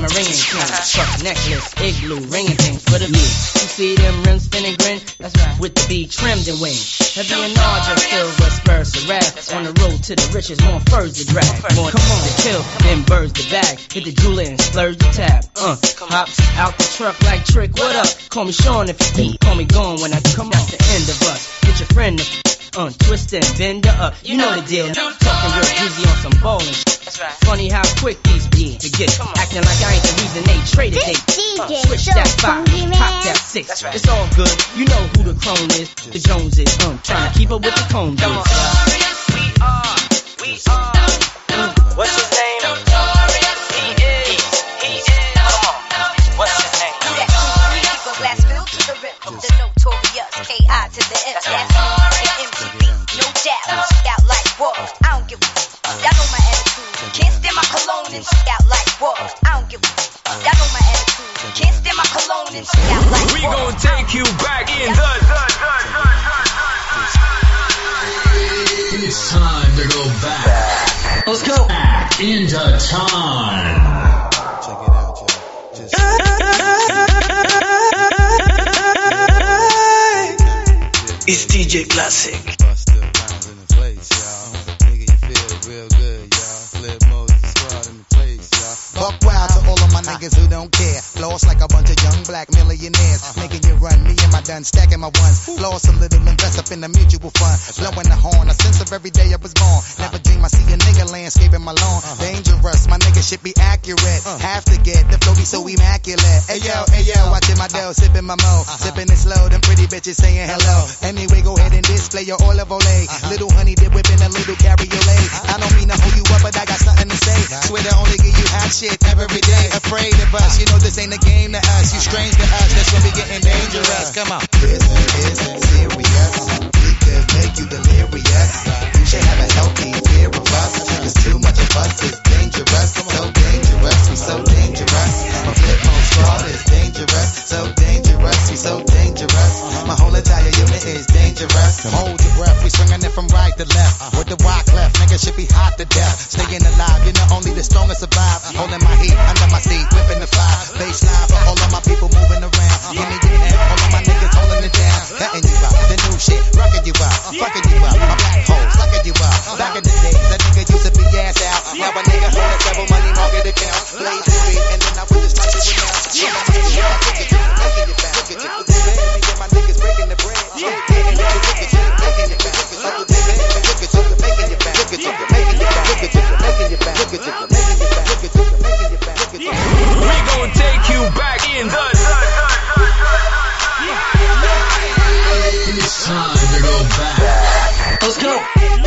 a ringing king. Fuck necklace, igloo, ringing things for the view. You see them rims spinning grin? That's right. With the B trimmed and wing. Heavy and larger, silver spurs to rag. On the road to the riches, more furs to drag. More come on to kill, then birds the bag. Hit the jeweler and splurge the tab. Uh, hops out the truck like Trick, what up? Call me Sean if you eat. Call me gone when I come out the end of us. Get your friend to uh, twist and bend her up. You know the deal. Talking real easy on some ballin' shit. Funny how quick these be to get. Acting like I ain't the reason they traded date. Uh, switch that five, pop that six. It's all good. You know who the crone is. The Jones is. Um, trying to keep up with the cone dudes. We are, we are. Mm. What's his name? Notorious. He is, he is. Come on. What's his name? Keep a glass filled to the rim. The Notorious. K I to the M. That's and M C B. No doubt. Stick out like war. I don't give a fuck. Y'all know my attitude. Can't stand my cologne and stick out like war. I don't give a fuck. Y'all know my attitude. Can't stand my cologne and stick out like war. We gon' take you back in the. It's time to go back. Let's go. Back into time. Check it out, y'all. Just It's D J Classic. bust the rounds in the place, y'all. Nigga, you feel real good, y'all. Flip Moses squad in the place, y'all. Buck wild to all of my niggas who don't care. Lost like a bunch of young black millionaires. Making you run, me and my done stacking my ones. Lost a little, invest up in the mutual fund. Blowing the horn, a sense of every day I was born. Never dream I see a nigga landscaping my lawn. Dangerous, my nigga should be accurate. Have to get the flow be so immaculate. Hey yo, hey yo, watching my dough, sipping my mo. Sipping it slow, them pretty bitches saying hello. Anyway, go ahead and display your olive oil. Little honey dip whipping a little cabriolet. I don't mean to hold you up, but I got something to say. Swear to only give you hot shit every day. Afraid of us, you know this ain't a game to us. You strange to us, that's when we getting dangerous. Come on. This isn't serious. We could make you delirious. You should have a healthy fear of us. Cause too much of us is dangerous. So dangerous, we so dangerous. My flip phone squad is dangerous. So dangerous, we so dangerous. My whole entire unit is dangerous. Hold your breath, we swinging it from right to left. With the rock left, nigga should be hot to death. Staying alive, you know only the strongest survive. Holding my heat under my seat, whipping the fire. Baseline for all of my people moving around. Give me the head, all of my niggas holding it down. Cutting you out, the new shit, rocking you out, fucking you out. My black hole, sucking you out. Back in the days, that nigga used to be ass out. Now a nigga holding several money market account. Blaze the beat, and then I would just like to renounce. Yeah, my niggas, yeah, I took it, making it back. Look at you, look at me, and my niggas breaking the bread. Yeah, yeah, yeah, look at you, making it back. Look at you, look at you, making it back. Look at you, making it back. Look at you, making it back. Look at you, making it back. Look at you, making it back. Look at you. We gon' take you back in the. It's time to go back. Let's go.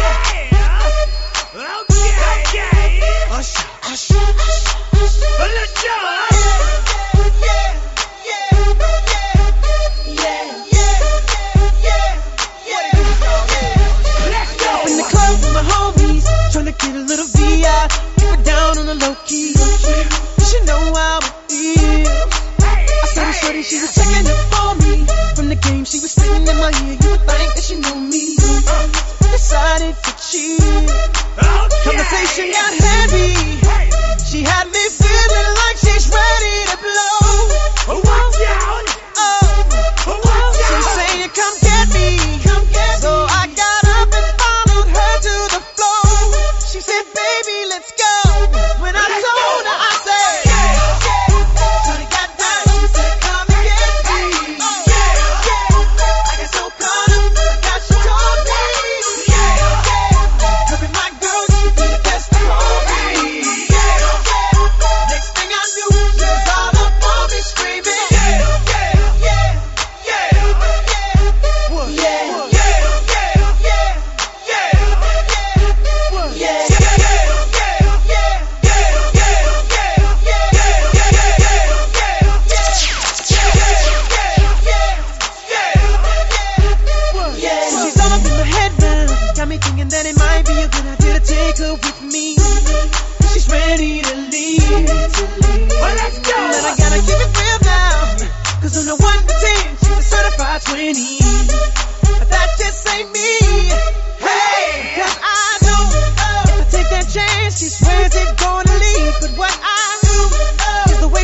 In the club with my homies, tryna get a little V I. Keep it down on the low key. You should know how it feels. I saw this shorty, she was checking up for me. From the game, she was spitting in my ear. You would think that she knew me. Decided to cheat. Conversation got heavy. She had me feeling like she's ready to blow. Watch out! Oh, she's saying, "Come get me." Come get so me. I got up and followed her to the floor. She said, "Baby, let's go." When I told her, I said, "Yeah, yeah." Shorty got down. She said, "Come and get me." Yeah, yeah. I got so caught up, I got she told me. Yeah, yeah. Her and my girl, she be the best for me. Yeah, yeah. Next thing I knew, she was all up on me screaming. Yeah, yeah, yeah, yeah, yeah, yeah, yeah, she's all up in my head now. Got me thinking that it might be a good idea to take her with me. She's ready to leave. Well, let's go. But I gotta keep it real now. Cause on the one to ten, she's a certified twenty. But that just ain't me. Hey, cause I know if I take that chance, she swears it's gonna leave. But what I do is the way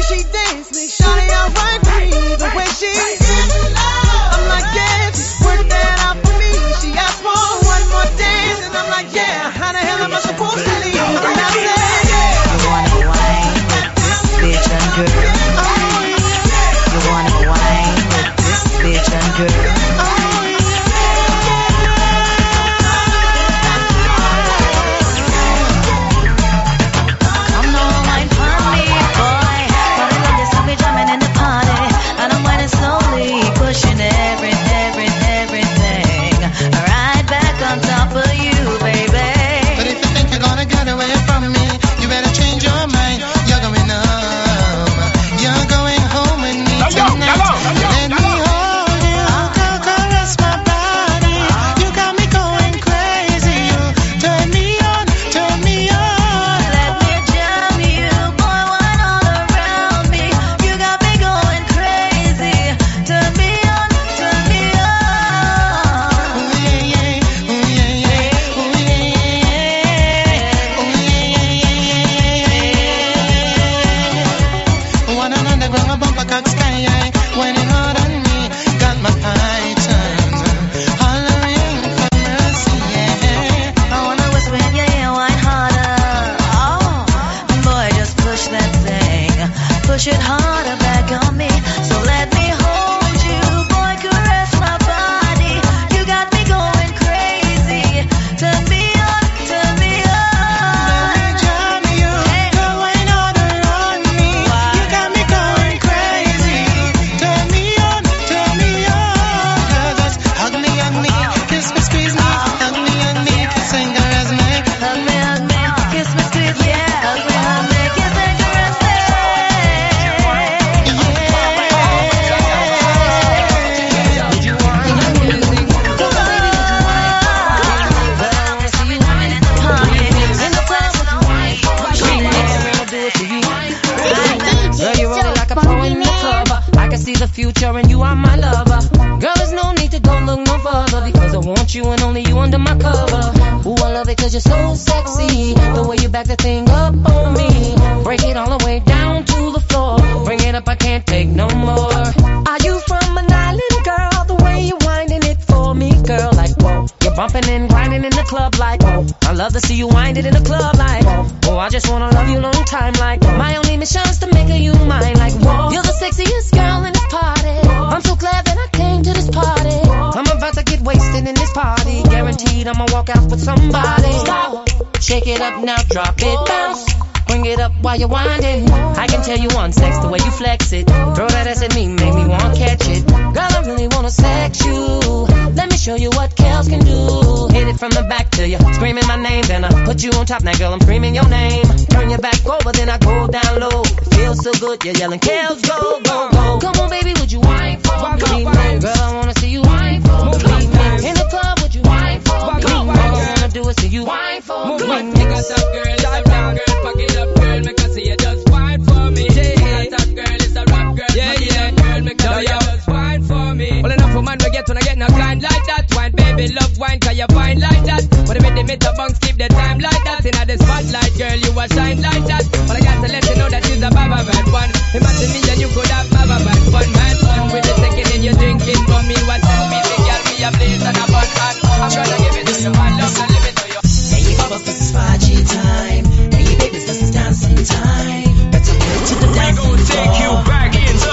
you and only you under my cover. Ooh, I love it cause you're so sexy. The way you back the thing up on me. Break it all the way down to the floor. Bring it up, I can't take no more. Are you from an island, girl? The way you winding it for me, girl, like whoa. You're bumping and grinding in the club like whoa. I love to see you wind it in the club like whoa. Oh, I just wanna love you long time like whoa. My only mission's to make you mine like whoa. You're the sexiest girl in this party. I'm so glad that I came to this party. I'm about to get wasted in this party. Guaranteed I'ma walk out with somebody. Stop, shake it up now, drop it, bounce. Bring it up while you're winding. I can tell you on sex the way you flex it. Throw that ass at me, make me wanna catch it. Girl, I really wanna sex you. Let me show you what Kels can do. Hit it from the back till you screaming my name. Then I put you on top, now girl, I'm screaming your name. Turn your back over, then I go down low. It feels so good, you're yelling Kels, go, go, go. Come on, baby, would you whine for me? Girl, I wanna see you whine for me. In the club, would you whine for me? All I wanna do is see you whine for me. Pick us up, girl, it's a rap girl, fuck it up, girl, make us see you just whine for me. Pick us up, girl, it's a rap girl, yeah, fuck it up, girl, make us see you just whine for me. Well, enough for man we get when I get no kind like that. Wine, baby, love wine, cause you fine like that. When I make the meter bunks, keep the time like that. In the spotlight, girl, you a shine like that. Well, I got to let you know that you's a baba bad one. Imagine me and you could have baba bad fun, man. Fun with the second and you're drinking for me. What's that me, the girl, me a blaze and a bun hand. I'm gonna give it to you, I love and live it to you. Hey, bubbles, this is five G time. Hey, babies, this is dancing time. Better get to the dance floor. Take you back in the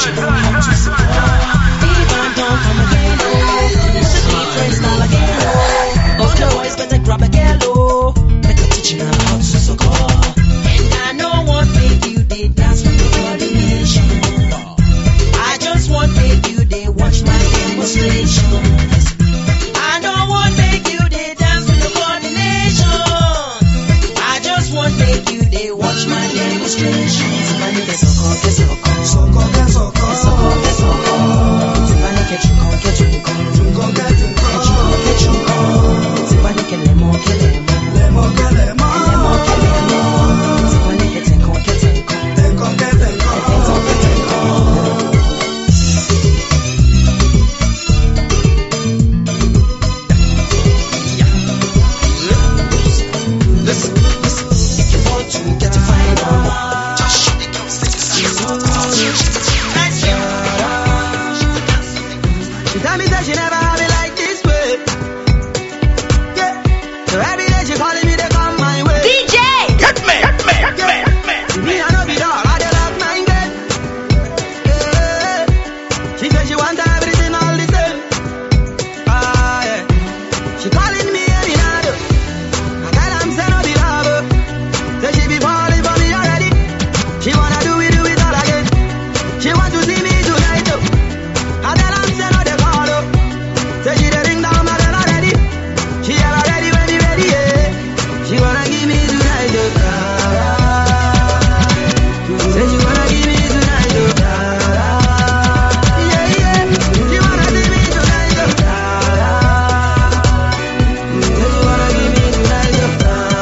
Even don't come again, oh. It's a deep freestyle again, oh. All the boys better grab a girl, oh. Better teach you how to so call. And I know what make you they dance with the coordination. I just want make you they watch my demonstration. I know what make you they dance with the coordination. I just want make you they watch my demonstration. Somebody get so call, get so call, so call, get so call, so call, get so call. Somebody get you call, get you call, you call, get you call, get you call, get you call. Somebody get lemon, get lemon, lemon, get lemon, lemon, get lemon. Somebody get ten call, get ten call, ten call, get ten call, ten call, get ten call. Listen, listen, if you want to get a fine on, just shoot the girl, stick it nice you. She tell me that she never have it like this way. Yeah, so every day she calling me to come my way. D J, hit me, hit me, hit me, hit me. Me I know be dog, I dey love my girl. Yeah, she said she want everything all the same. Ah yeah, she calling me every night. I tell her I'm say no be love. Say she be falling for me already. She wanna do it, do it all again. She want to see me tonight. I tell her I'm say no dey call. Say she dey ring down my bell already. She ever ready when me ready, yeah. She wanna give me tonight, oh. Say she wanna give me tonight, oh. Yeah, yeah. She wanna give me tonight, oh. Say she wanna give me tonight, oh.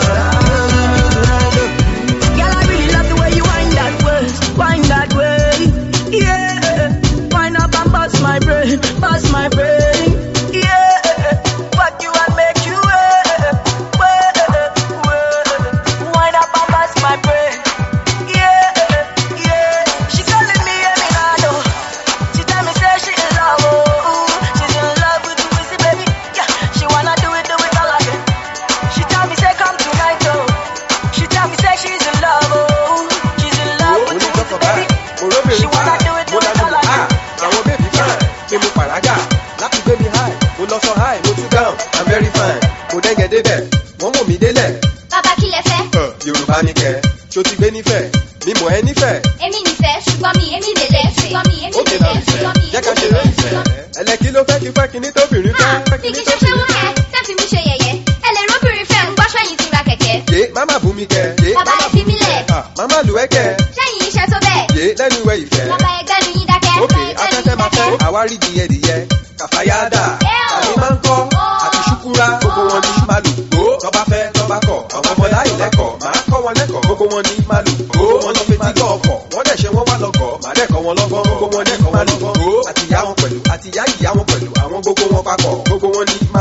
Girl, I really love the way you wind that way, wind that way. Yeah, wind up and bust my brain, bust my brain. Yeah, fuck you and make you wait, wait, wait. Wind up and bust my brain. Yeah, yeah. She calling me every night, oh. She tell me say she in love, oh. She's in love with you, see baby. Yeah, she wanna do it, do it all again. She tell me say come tonight, oh. She tell me say she's in love, oh. She's in love with you, see baby. She wanna do it, do it all again. Àwọn bébí fine, pé mo pàrágà. Láti gbé mi high, mo lọ sọ high, mo tún down, I'm very fine. Kò dẹ́gẹ̀ débẹ̀, wọ́n mọ̀ mí délẹ̀. bàbá kí lẹ fẹ́? Ọ̀, Yorùbá ní kẹ́, ṣó ti gbé nífẹ̀ẹ́, mi mọ̀ ẹ́ nífẹ̀ẹ́. Èmi nífẹ̀ẹ́ ṣùgbọ́n mi èmi lè lẹ́ ṣùgbọ́n mi èmi Ó lè kè náà lẹ́ ìfẹ́, ṣùgbọ́n mi jẹ́ ká èmi ṣe lè rẹ́ lẹ́ ìfẹ́. ṣùgbọ́n. Ẹlẹ́kí ló fẹ́ kí fẹ́ kíní tóbìnrin fẹ́. Ah, bí kí ṣe fẹ́ wọ́n kẹ́ tẹ́fì mi ṣe yẹ̀yẹ́ ẹ lè róbìnrin fẹ́ ń gbọ́ sẹ́yìn tí ra kẹ̀kẹ́. Yé, máma bú mi kẹ́. Yé, bàbá ẹ fi mí lẹ̀. Ah, máma lù ẹ́ kẹ́. sẹ́yìn iṣẹ́ tó bẹ́ẹ̀. Yé, lẹ́nu ìwé ìfẹ́. bàbá ẹgbẹ́ nu yín dákẹ́. Òkè, afẹ́fẹ́ máa fẹ́. Àwárí dìyẹdìyẹ, kàfáyádà. Àmì máa ń kọ́, àti ṣúkúrá. Gbogbo wọn ní máa lù gbó. Tọ́ba fẹ́, tọ́ba kọ̀. Àwọn ọmọ láì lẹ́kọ̀ọ́, máa kọ́ wọn lẹ́kọ̀ọ́. Gbogbo wọn ní máa lù gbó. Wọ́n lọ fetí gbọ́ ọkọ̀. Wọ́n dẹ̀ ṣe wọ́n wá lọ́kọ̀. Màá dẹ̀ kọ́ wọn lọ́gbọ́n. Gbogbo wọn dẹ̀ kọ́ wọn lọ́gbọ́n. Àtìyá wọn pẹ̀lú, àtìyá ìyá wọn pẹ̀lú. Àwọn gbogbo wọn papọ̀. Gbogbo wọn ní máa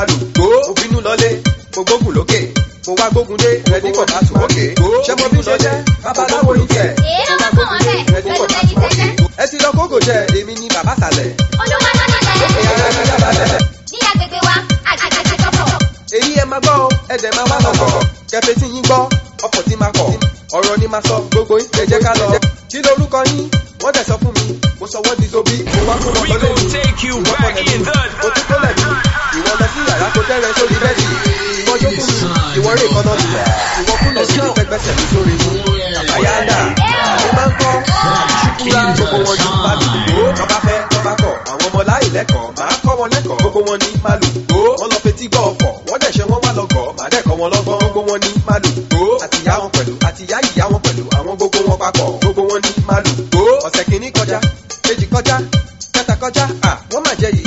máa lò gbó. Mo bínú lọlé, mo gbógun lókè. Mo wá gbógun dé, rẹ̀dí kò bá tù ókè. Ṣé mo bí ṣe jẹ́? Babaláwo ní tiẹ̀. Èé ló máa kọ́ wọn bẹ́ẹ̀, Rẹ̀dí kò pẹ̀lú bá ẹni tù ókè. tẹ́tẹ́. Ẹ ti lọ kókò jẹ, èmi ni bàbá sàlẹ̀. Olúwa ló ní Òkè bẹ́ẹ̀. ara ẹgbẹ́ dábàlẹ̀. Ní agbègbè wa, àgbàgbà tọ́pọ̀. Èyí ẹ máa gbọ́ o, ẹ̀dẹ̀ máa wá lọ́kọ̀. Kẹfẹ́ tí yín gbọ́, ọkọ̀ tí máa kọ̀. Ọ̀rọ̀ ni máa sọ, gbogbo yín lè jẹ́ ká lọ. Kí lorúkọ yín? Wọ́n dẹ̀ sọ fún mi, mo sọ wọ́n di zobi. Mo wá kó wọn lọ lórí. Ìwọ kọ́ lẹ́nu, mo tún kó lẹ́nu. Ìwọ lọ sí yàrá kó tẹ́rẹ̀ sórí bẹ́ẹ̀dì. Ìwọ jó fún mi, ìwọ rí ìkọ́nà mi. Ìwọ kúnlẹ̀ sí pẹ́pẹ́sẹ̀ mi sórí mi. Àyáńdà, àti máa ń kọ́, ṣùkúrà gbogbo wọn ní màlúù. Tọ́ba fẹ́, tọ́ba kọ̀, àwọn ọmọ láì lẹ́kọ̀ọ́, màá kọ́ wọn lẹ́kọ̀ọ́. Gbogbo wọn ní màlúù. Wọ́n lọ fetí gbọ́ ọ̀fọ̀, wọ́n dẹ̀ ṣe wọ́n wá lọ́gọ̀ọ́, màá dẹ̀ kọ́ wọn lọ́gbọ́n. Gbogbo wọn ní màlúù. Àtìyá wọn pẹ̀lú, àtìyá ìyá wọn pẹ̀lú, àwọn gbogbo wọn papọ̀. Gbogbo wọn ní màlúù. Ọ̀sẹ̀ kìíní kọjá, kejì kọjá, kẹta kọjá, à wọ́n máa jẹ yìí.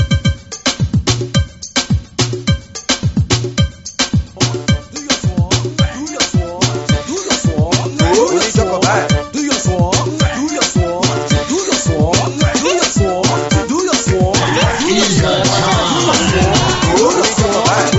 Oníjọkọ̀ báyìí. Do your swap, do your swap, do your swap, do your swap, do your swap, do your swap, do your swap.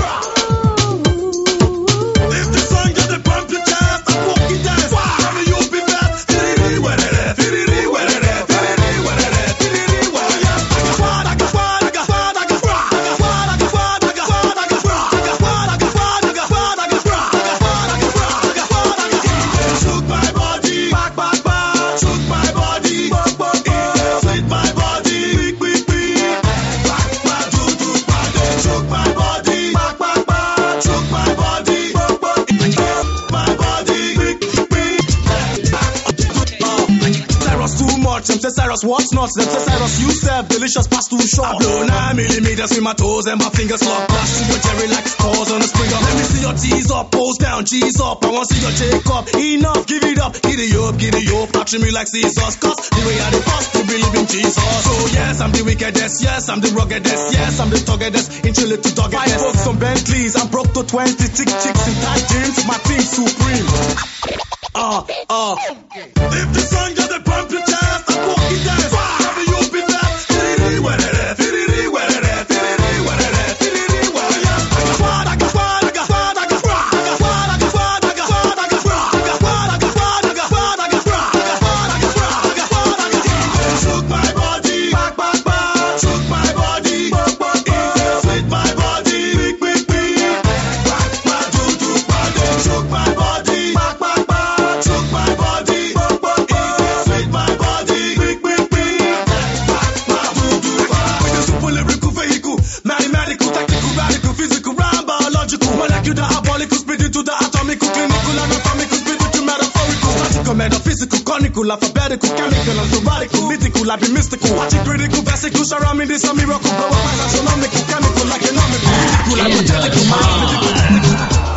If the sun get the pump your chest, I walk it down. Tell me you'll be back. Fiddy where it is, fiddy where it is, fiddy where it is, fiddy where it is. I got what, I got what, I got what, I got what, I got what, I got what, I got what, I got what, I got what, I got what, I got what, I got what, I got what, I got what, I got what, I got what. Shook my body, back, back, back. Shook my body, back, back, back. Sweet my body, beep, beep, beep. Back, back, do, do, back. Shook my body, back, back, back. Shook my body, back, back, my body, beep, beep. Cyrus too much, them say Cyrus what's not, them say Cyrus you serve delicious past too short. I blow nine millimeters with my toes and my fingers locked. Flash to your Jerry like scores on the springer. Let me see your T's up, pose down, G's up. I want to see your take up. Enough, give it up, giddy up, giddy up. Touching me like scissors, cause the way I the first to believe in Jesus. So yes, I'm the wickedest, yes, I'm the ruggedest, yes, I'm the tuggedest, into little doggedest. Five books on Bentleys, I'm broke to twenty tick chicks in tight jeans, my team supreme. Uh, uh. If the sun got the pump your chest, I walk it down. Tell me you'll be back. Fiddy where it is, fiddy where it is, fiddy where it is, fiddy where it is. I got what, I got what, I got what, I got what, I got what, I got what, I got what, I got what, I got what, I got what, I got what, I got what, I got what, I got what, I got what, I got what. Shook my body, back, back, back. Shook my body, back, back, back. Sweet my body, beep, beep, beep. Back, back, do, do, back. Shook my body, back, back, back. Shook my body, back, back, back. Sweet my body, beep, beep, beep. Back, back, do, do, back. With a super lyrical vehicle, mathematical, tactical, radical, physical, rhyme, biological, molecular, diabolical, spit into the atomical, clinical, anatomical, spiritual, metaphorical, logical, metaphysical, conical, alphabetical, chemical, and radical, mythical, I be mystical, watching critical, vesicle, surround me, this a miracle, blow up as astronomical, chemical, economical, physical, hypothetical, biological, technical.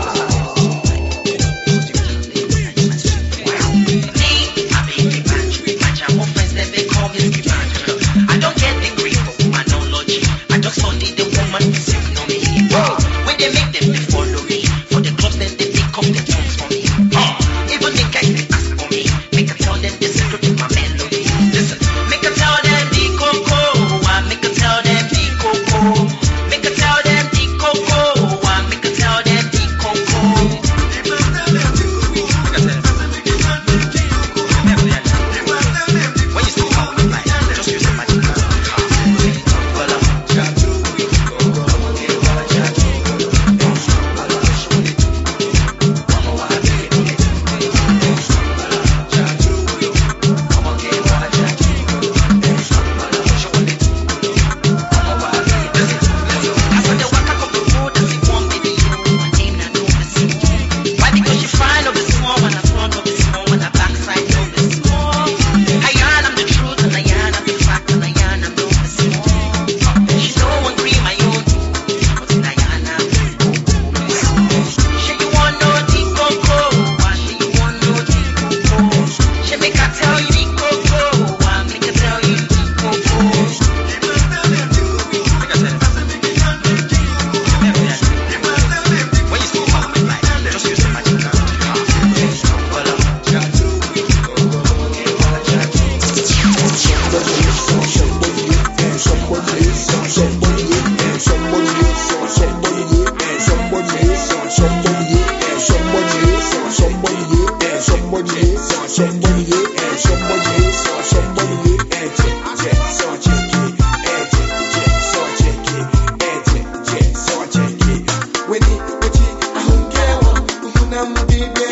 I don't get the grief of my knowledge. I just study the woman sitting on me. When they make them they follow me. For the clubs then they pick up the tunes for me. Even the guys they ask for me. Make I tell them the secret to my melody. Listen, make I tell them the coco. I make I tell them the coco. Make I tell them the coco. I make I tell them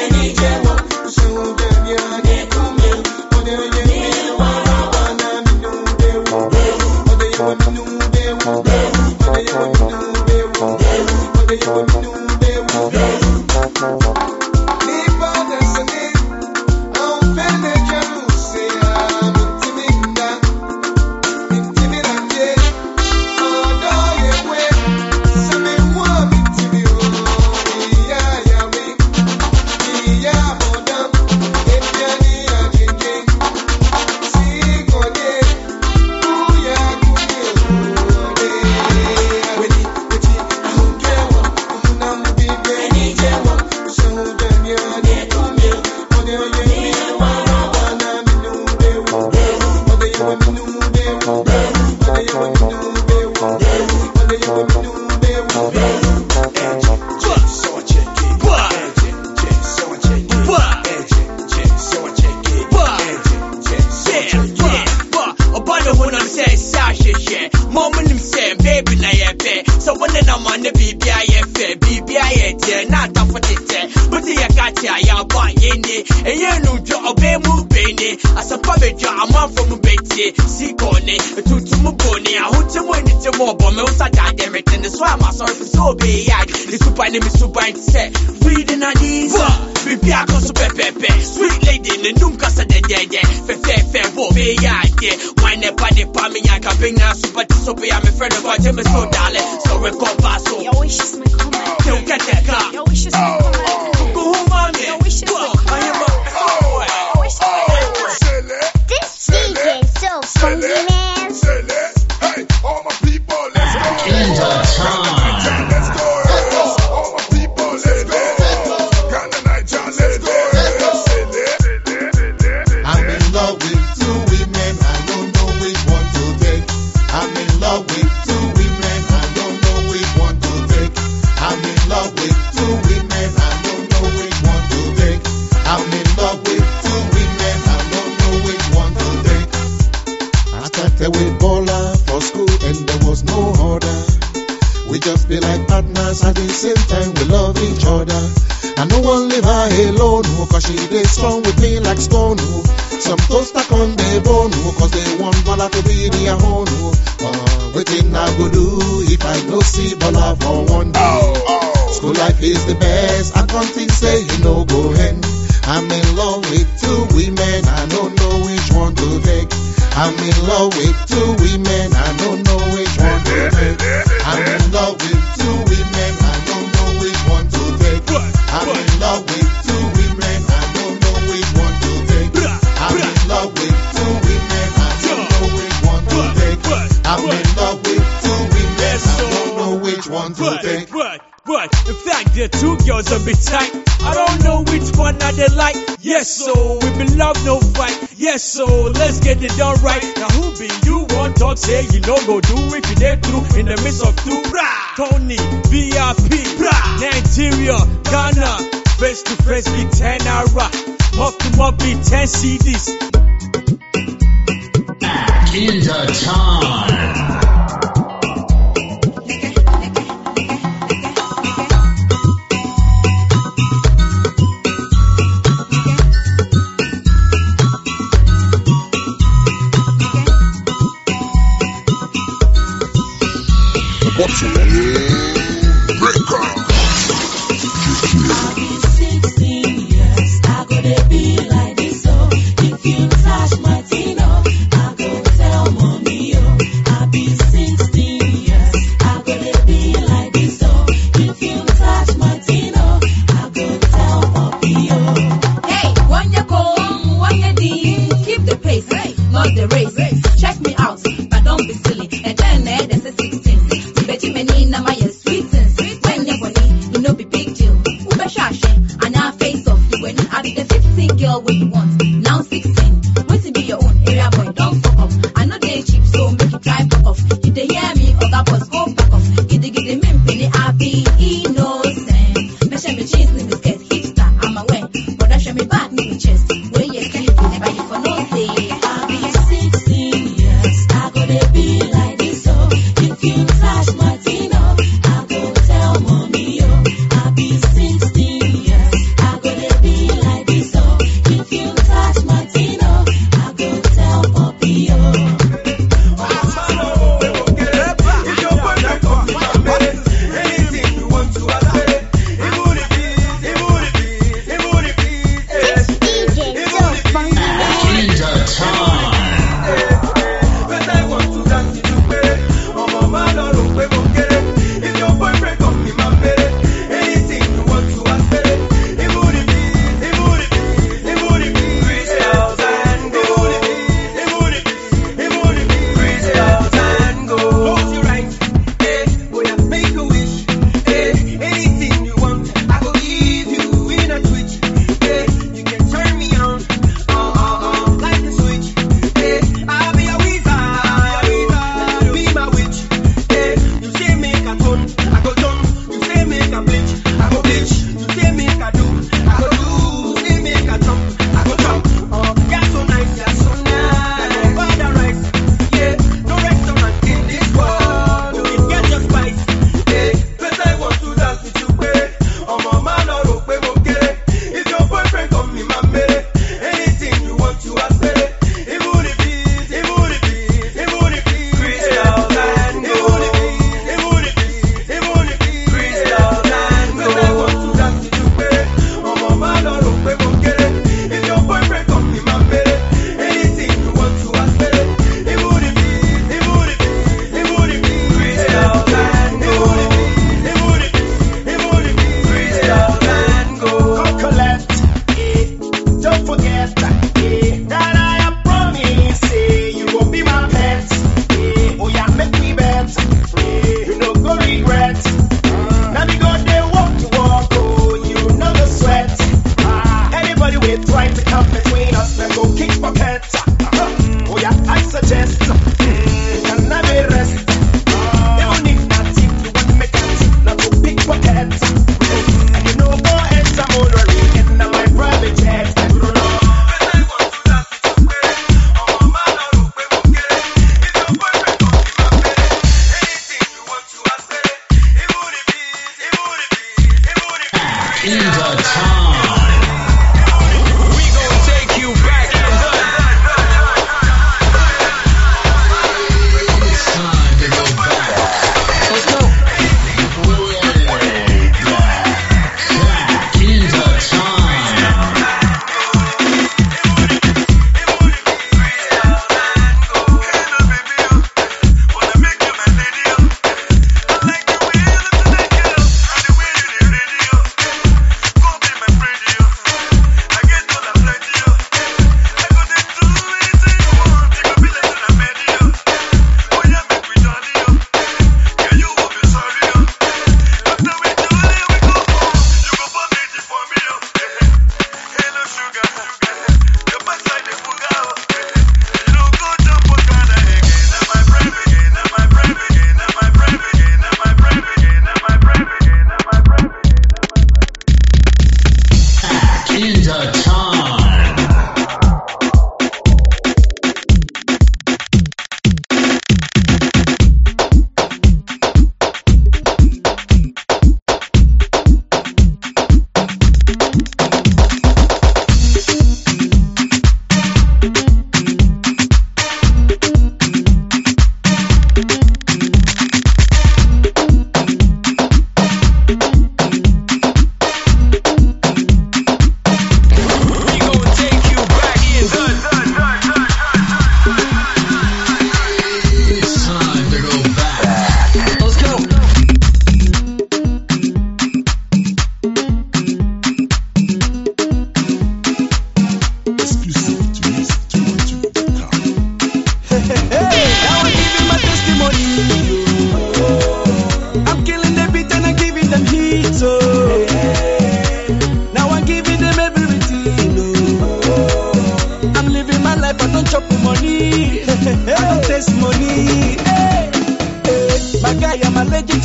Be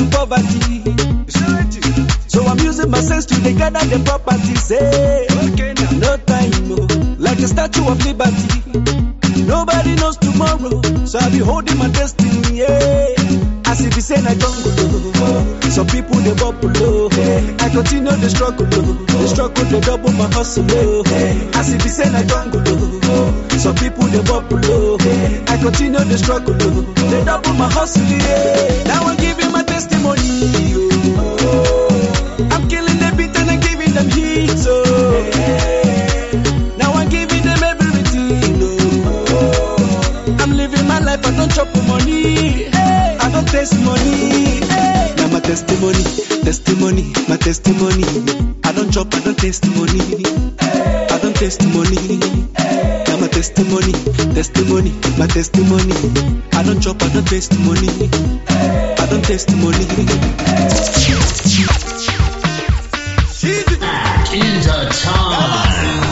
to poverty. So I'm using my sense to they gather the property. Say, okay, now no time, no. Like a statue of liberty. Nobody knows tomorrow, so I'll be holding my destiny. Yeah. As if it's saying I don't go low. Some people they bubble low. I continue the struggle low. The struggle they double my hustle low. As if it's saying I don't go low. Some people they bubble low. I continue the struggle low. They double my hustle. Yeah. Now I'm giving my testimony. Oh. I'm killing the beat and I'm giving them heat. So now I'm giving them everything. Oh. I'm living my life. I don't chop money. I don't taste money. Now my testimony, testimony, my testimony. I don't chop, I don't taste money. I don't taste money. Now my testimony, testimony, my testimony. I don't chop, I don't taste money. I don't taste money. Back into time.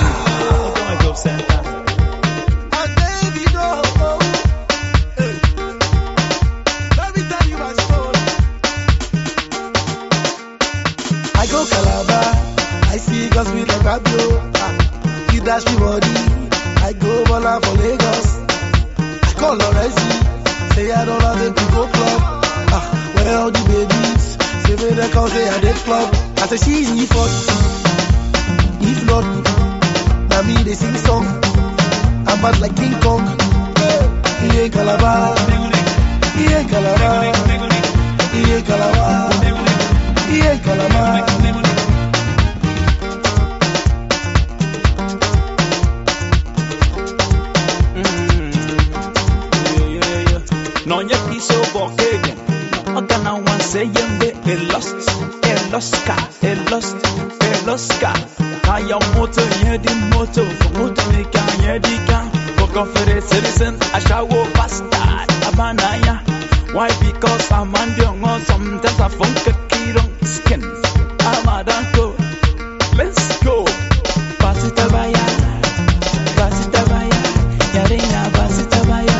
I go Calabar, I see girls with like Fabio. He dash me body, I go Bola for Lagos. I call Lorenzi, say I don't have to go club. Ah, where all the babies? Say me the cause they are dead club. I say she is for if not, now me they sing song. I'm bad like King Kong. He ain't Calabar, he ain't Calabar, he ain't Calabar, he ain't Calabar. No ya quiso boquete, no gana one se yende el lost, el loska, el lost, el loska. Kaya moto yedi moto, moto meka yedi ka. Boko fere citizen, ashawo bastard, abanaya. Why? Because I'm on the on sometimes I funk a kidon skin. I'm a danko, let's go. Pasita baya, pasita baya, yarinya pasita baya.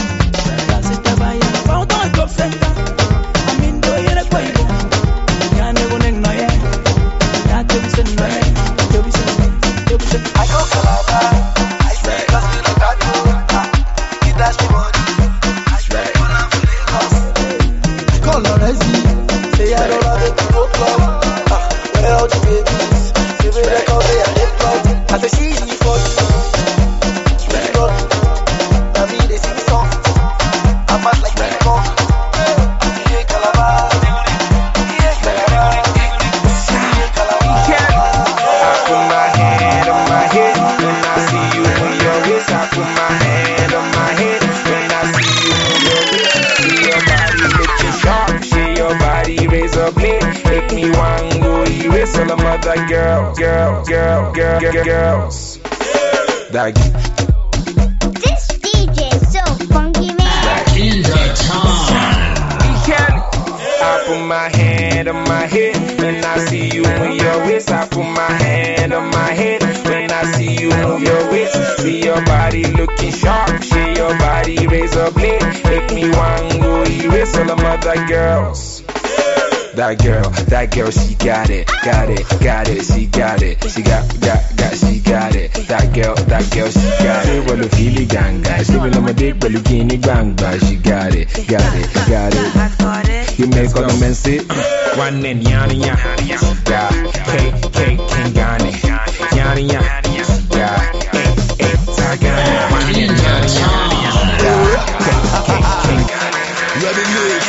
Girl, girl, girl, girl, girl, girls. That This D J so funky, man. Back into time. I put my hand on my head when I see you move your waist. I put my hand on my head when I see you move your waist. See your body looking sharp, see your body razor blade. Make me want go erase all the other girls. That girl, that girl, she got it, got it, got it, she got it, she got, got, got, she got it. That girl, that girl, she got it. Well, the feeling ganga, sleeping on my dick, but looking in ganga, she got it, got it, got it. You make all the men sit, one in yana yana, yeah, K K Kingani, yana yana, yeah, eh eh Tagani, one in yana yana, yeah, K K Kingani. You are the news.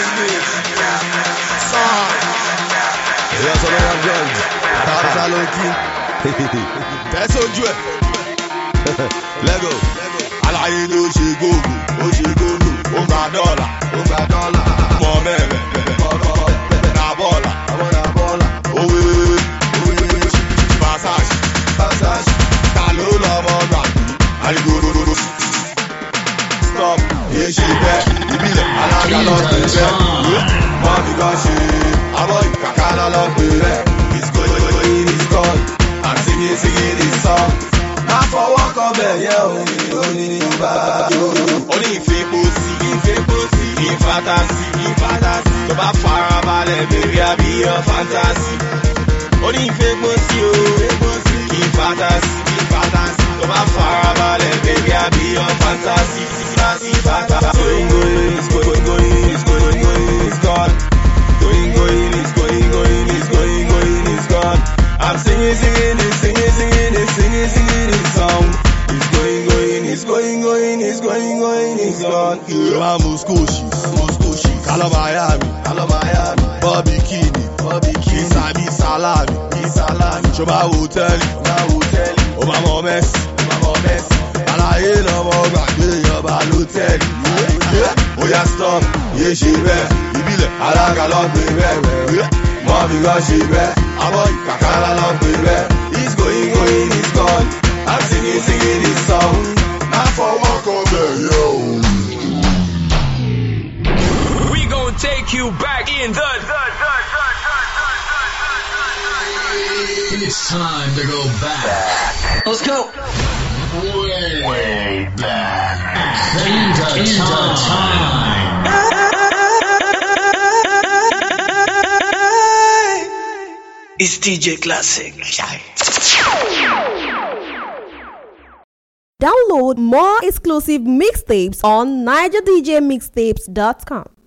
Yes, I'm a friend. That's a low key. That's so good. Lego. Alaye do she go go, oh she go go. Oh my dollar, oh my dollar. More man, na bola, na bola. Oh we, we, passage, passage. Kalo la bola. Ali go go go. Stop. Yeah, she back. You be the alaga not the back. Mommy got she. Aboy, kakala love with it. It's going, it's going. I'm singing, singing this song. Now for walk up there, yeah, only, only, only, only, if it pussy, if it pussy, if fantasy, if fantasy. tó bá farabalẹ̀ baby I be your fantasy. Orí ìfẹ́ gbọ́ sí o, kí fantasy, kí fantasy. Tó bá farabalẹ̀ baby I be your fantasy, fantasy, fantasy. Going, going, it's going, going, it's going, going, it's gone. Going, going, it's going, going, it's going, going, it's gone. I'm singing, singing, it's singing, singing, it's singing, singing this song. It's going, going, it's going, going, it's going, going, it's gone. Yeah, Moscow, Moscow, Hello Miami, hello Miami. Bobby Kini, Bobby Kini. Isabi Salami, Isalami. Shoba Hotel, Shoba Hotel. Obama Messi, Obama Messi. Alaye lọ́mọ gbàgbé yọba lọ́tẹ̀lì. Oya stop, yé ṣe bẹ́ẹ̀. Ìbílẹ̀ alága lọ pé bẹ́ẹ̀. Mọ́bí kan ṣe bẹ́ẹ̀. Àbọ̀ ìkàkàrà lọ pé bẹ́ẹ̀. It's going, going, it's gone. I'm singing, singing this song. Now for one come yo. We gon' take you back in the. It's time to go back. Let's go. Way back. Into time. It's D J Classic. Download more exclusive mixtapes on niger d j mixtapes dot com.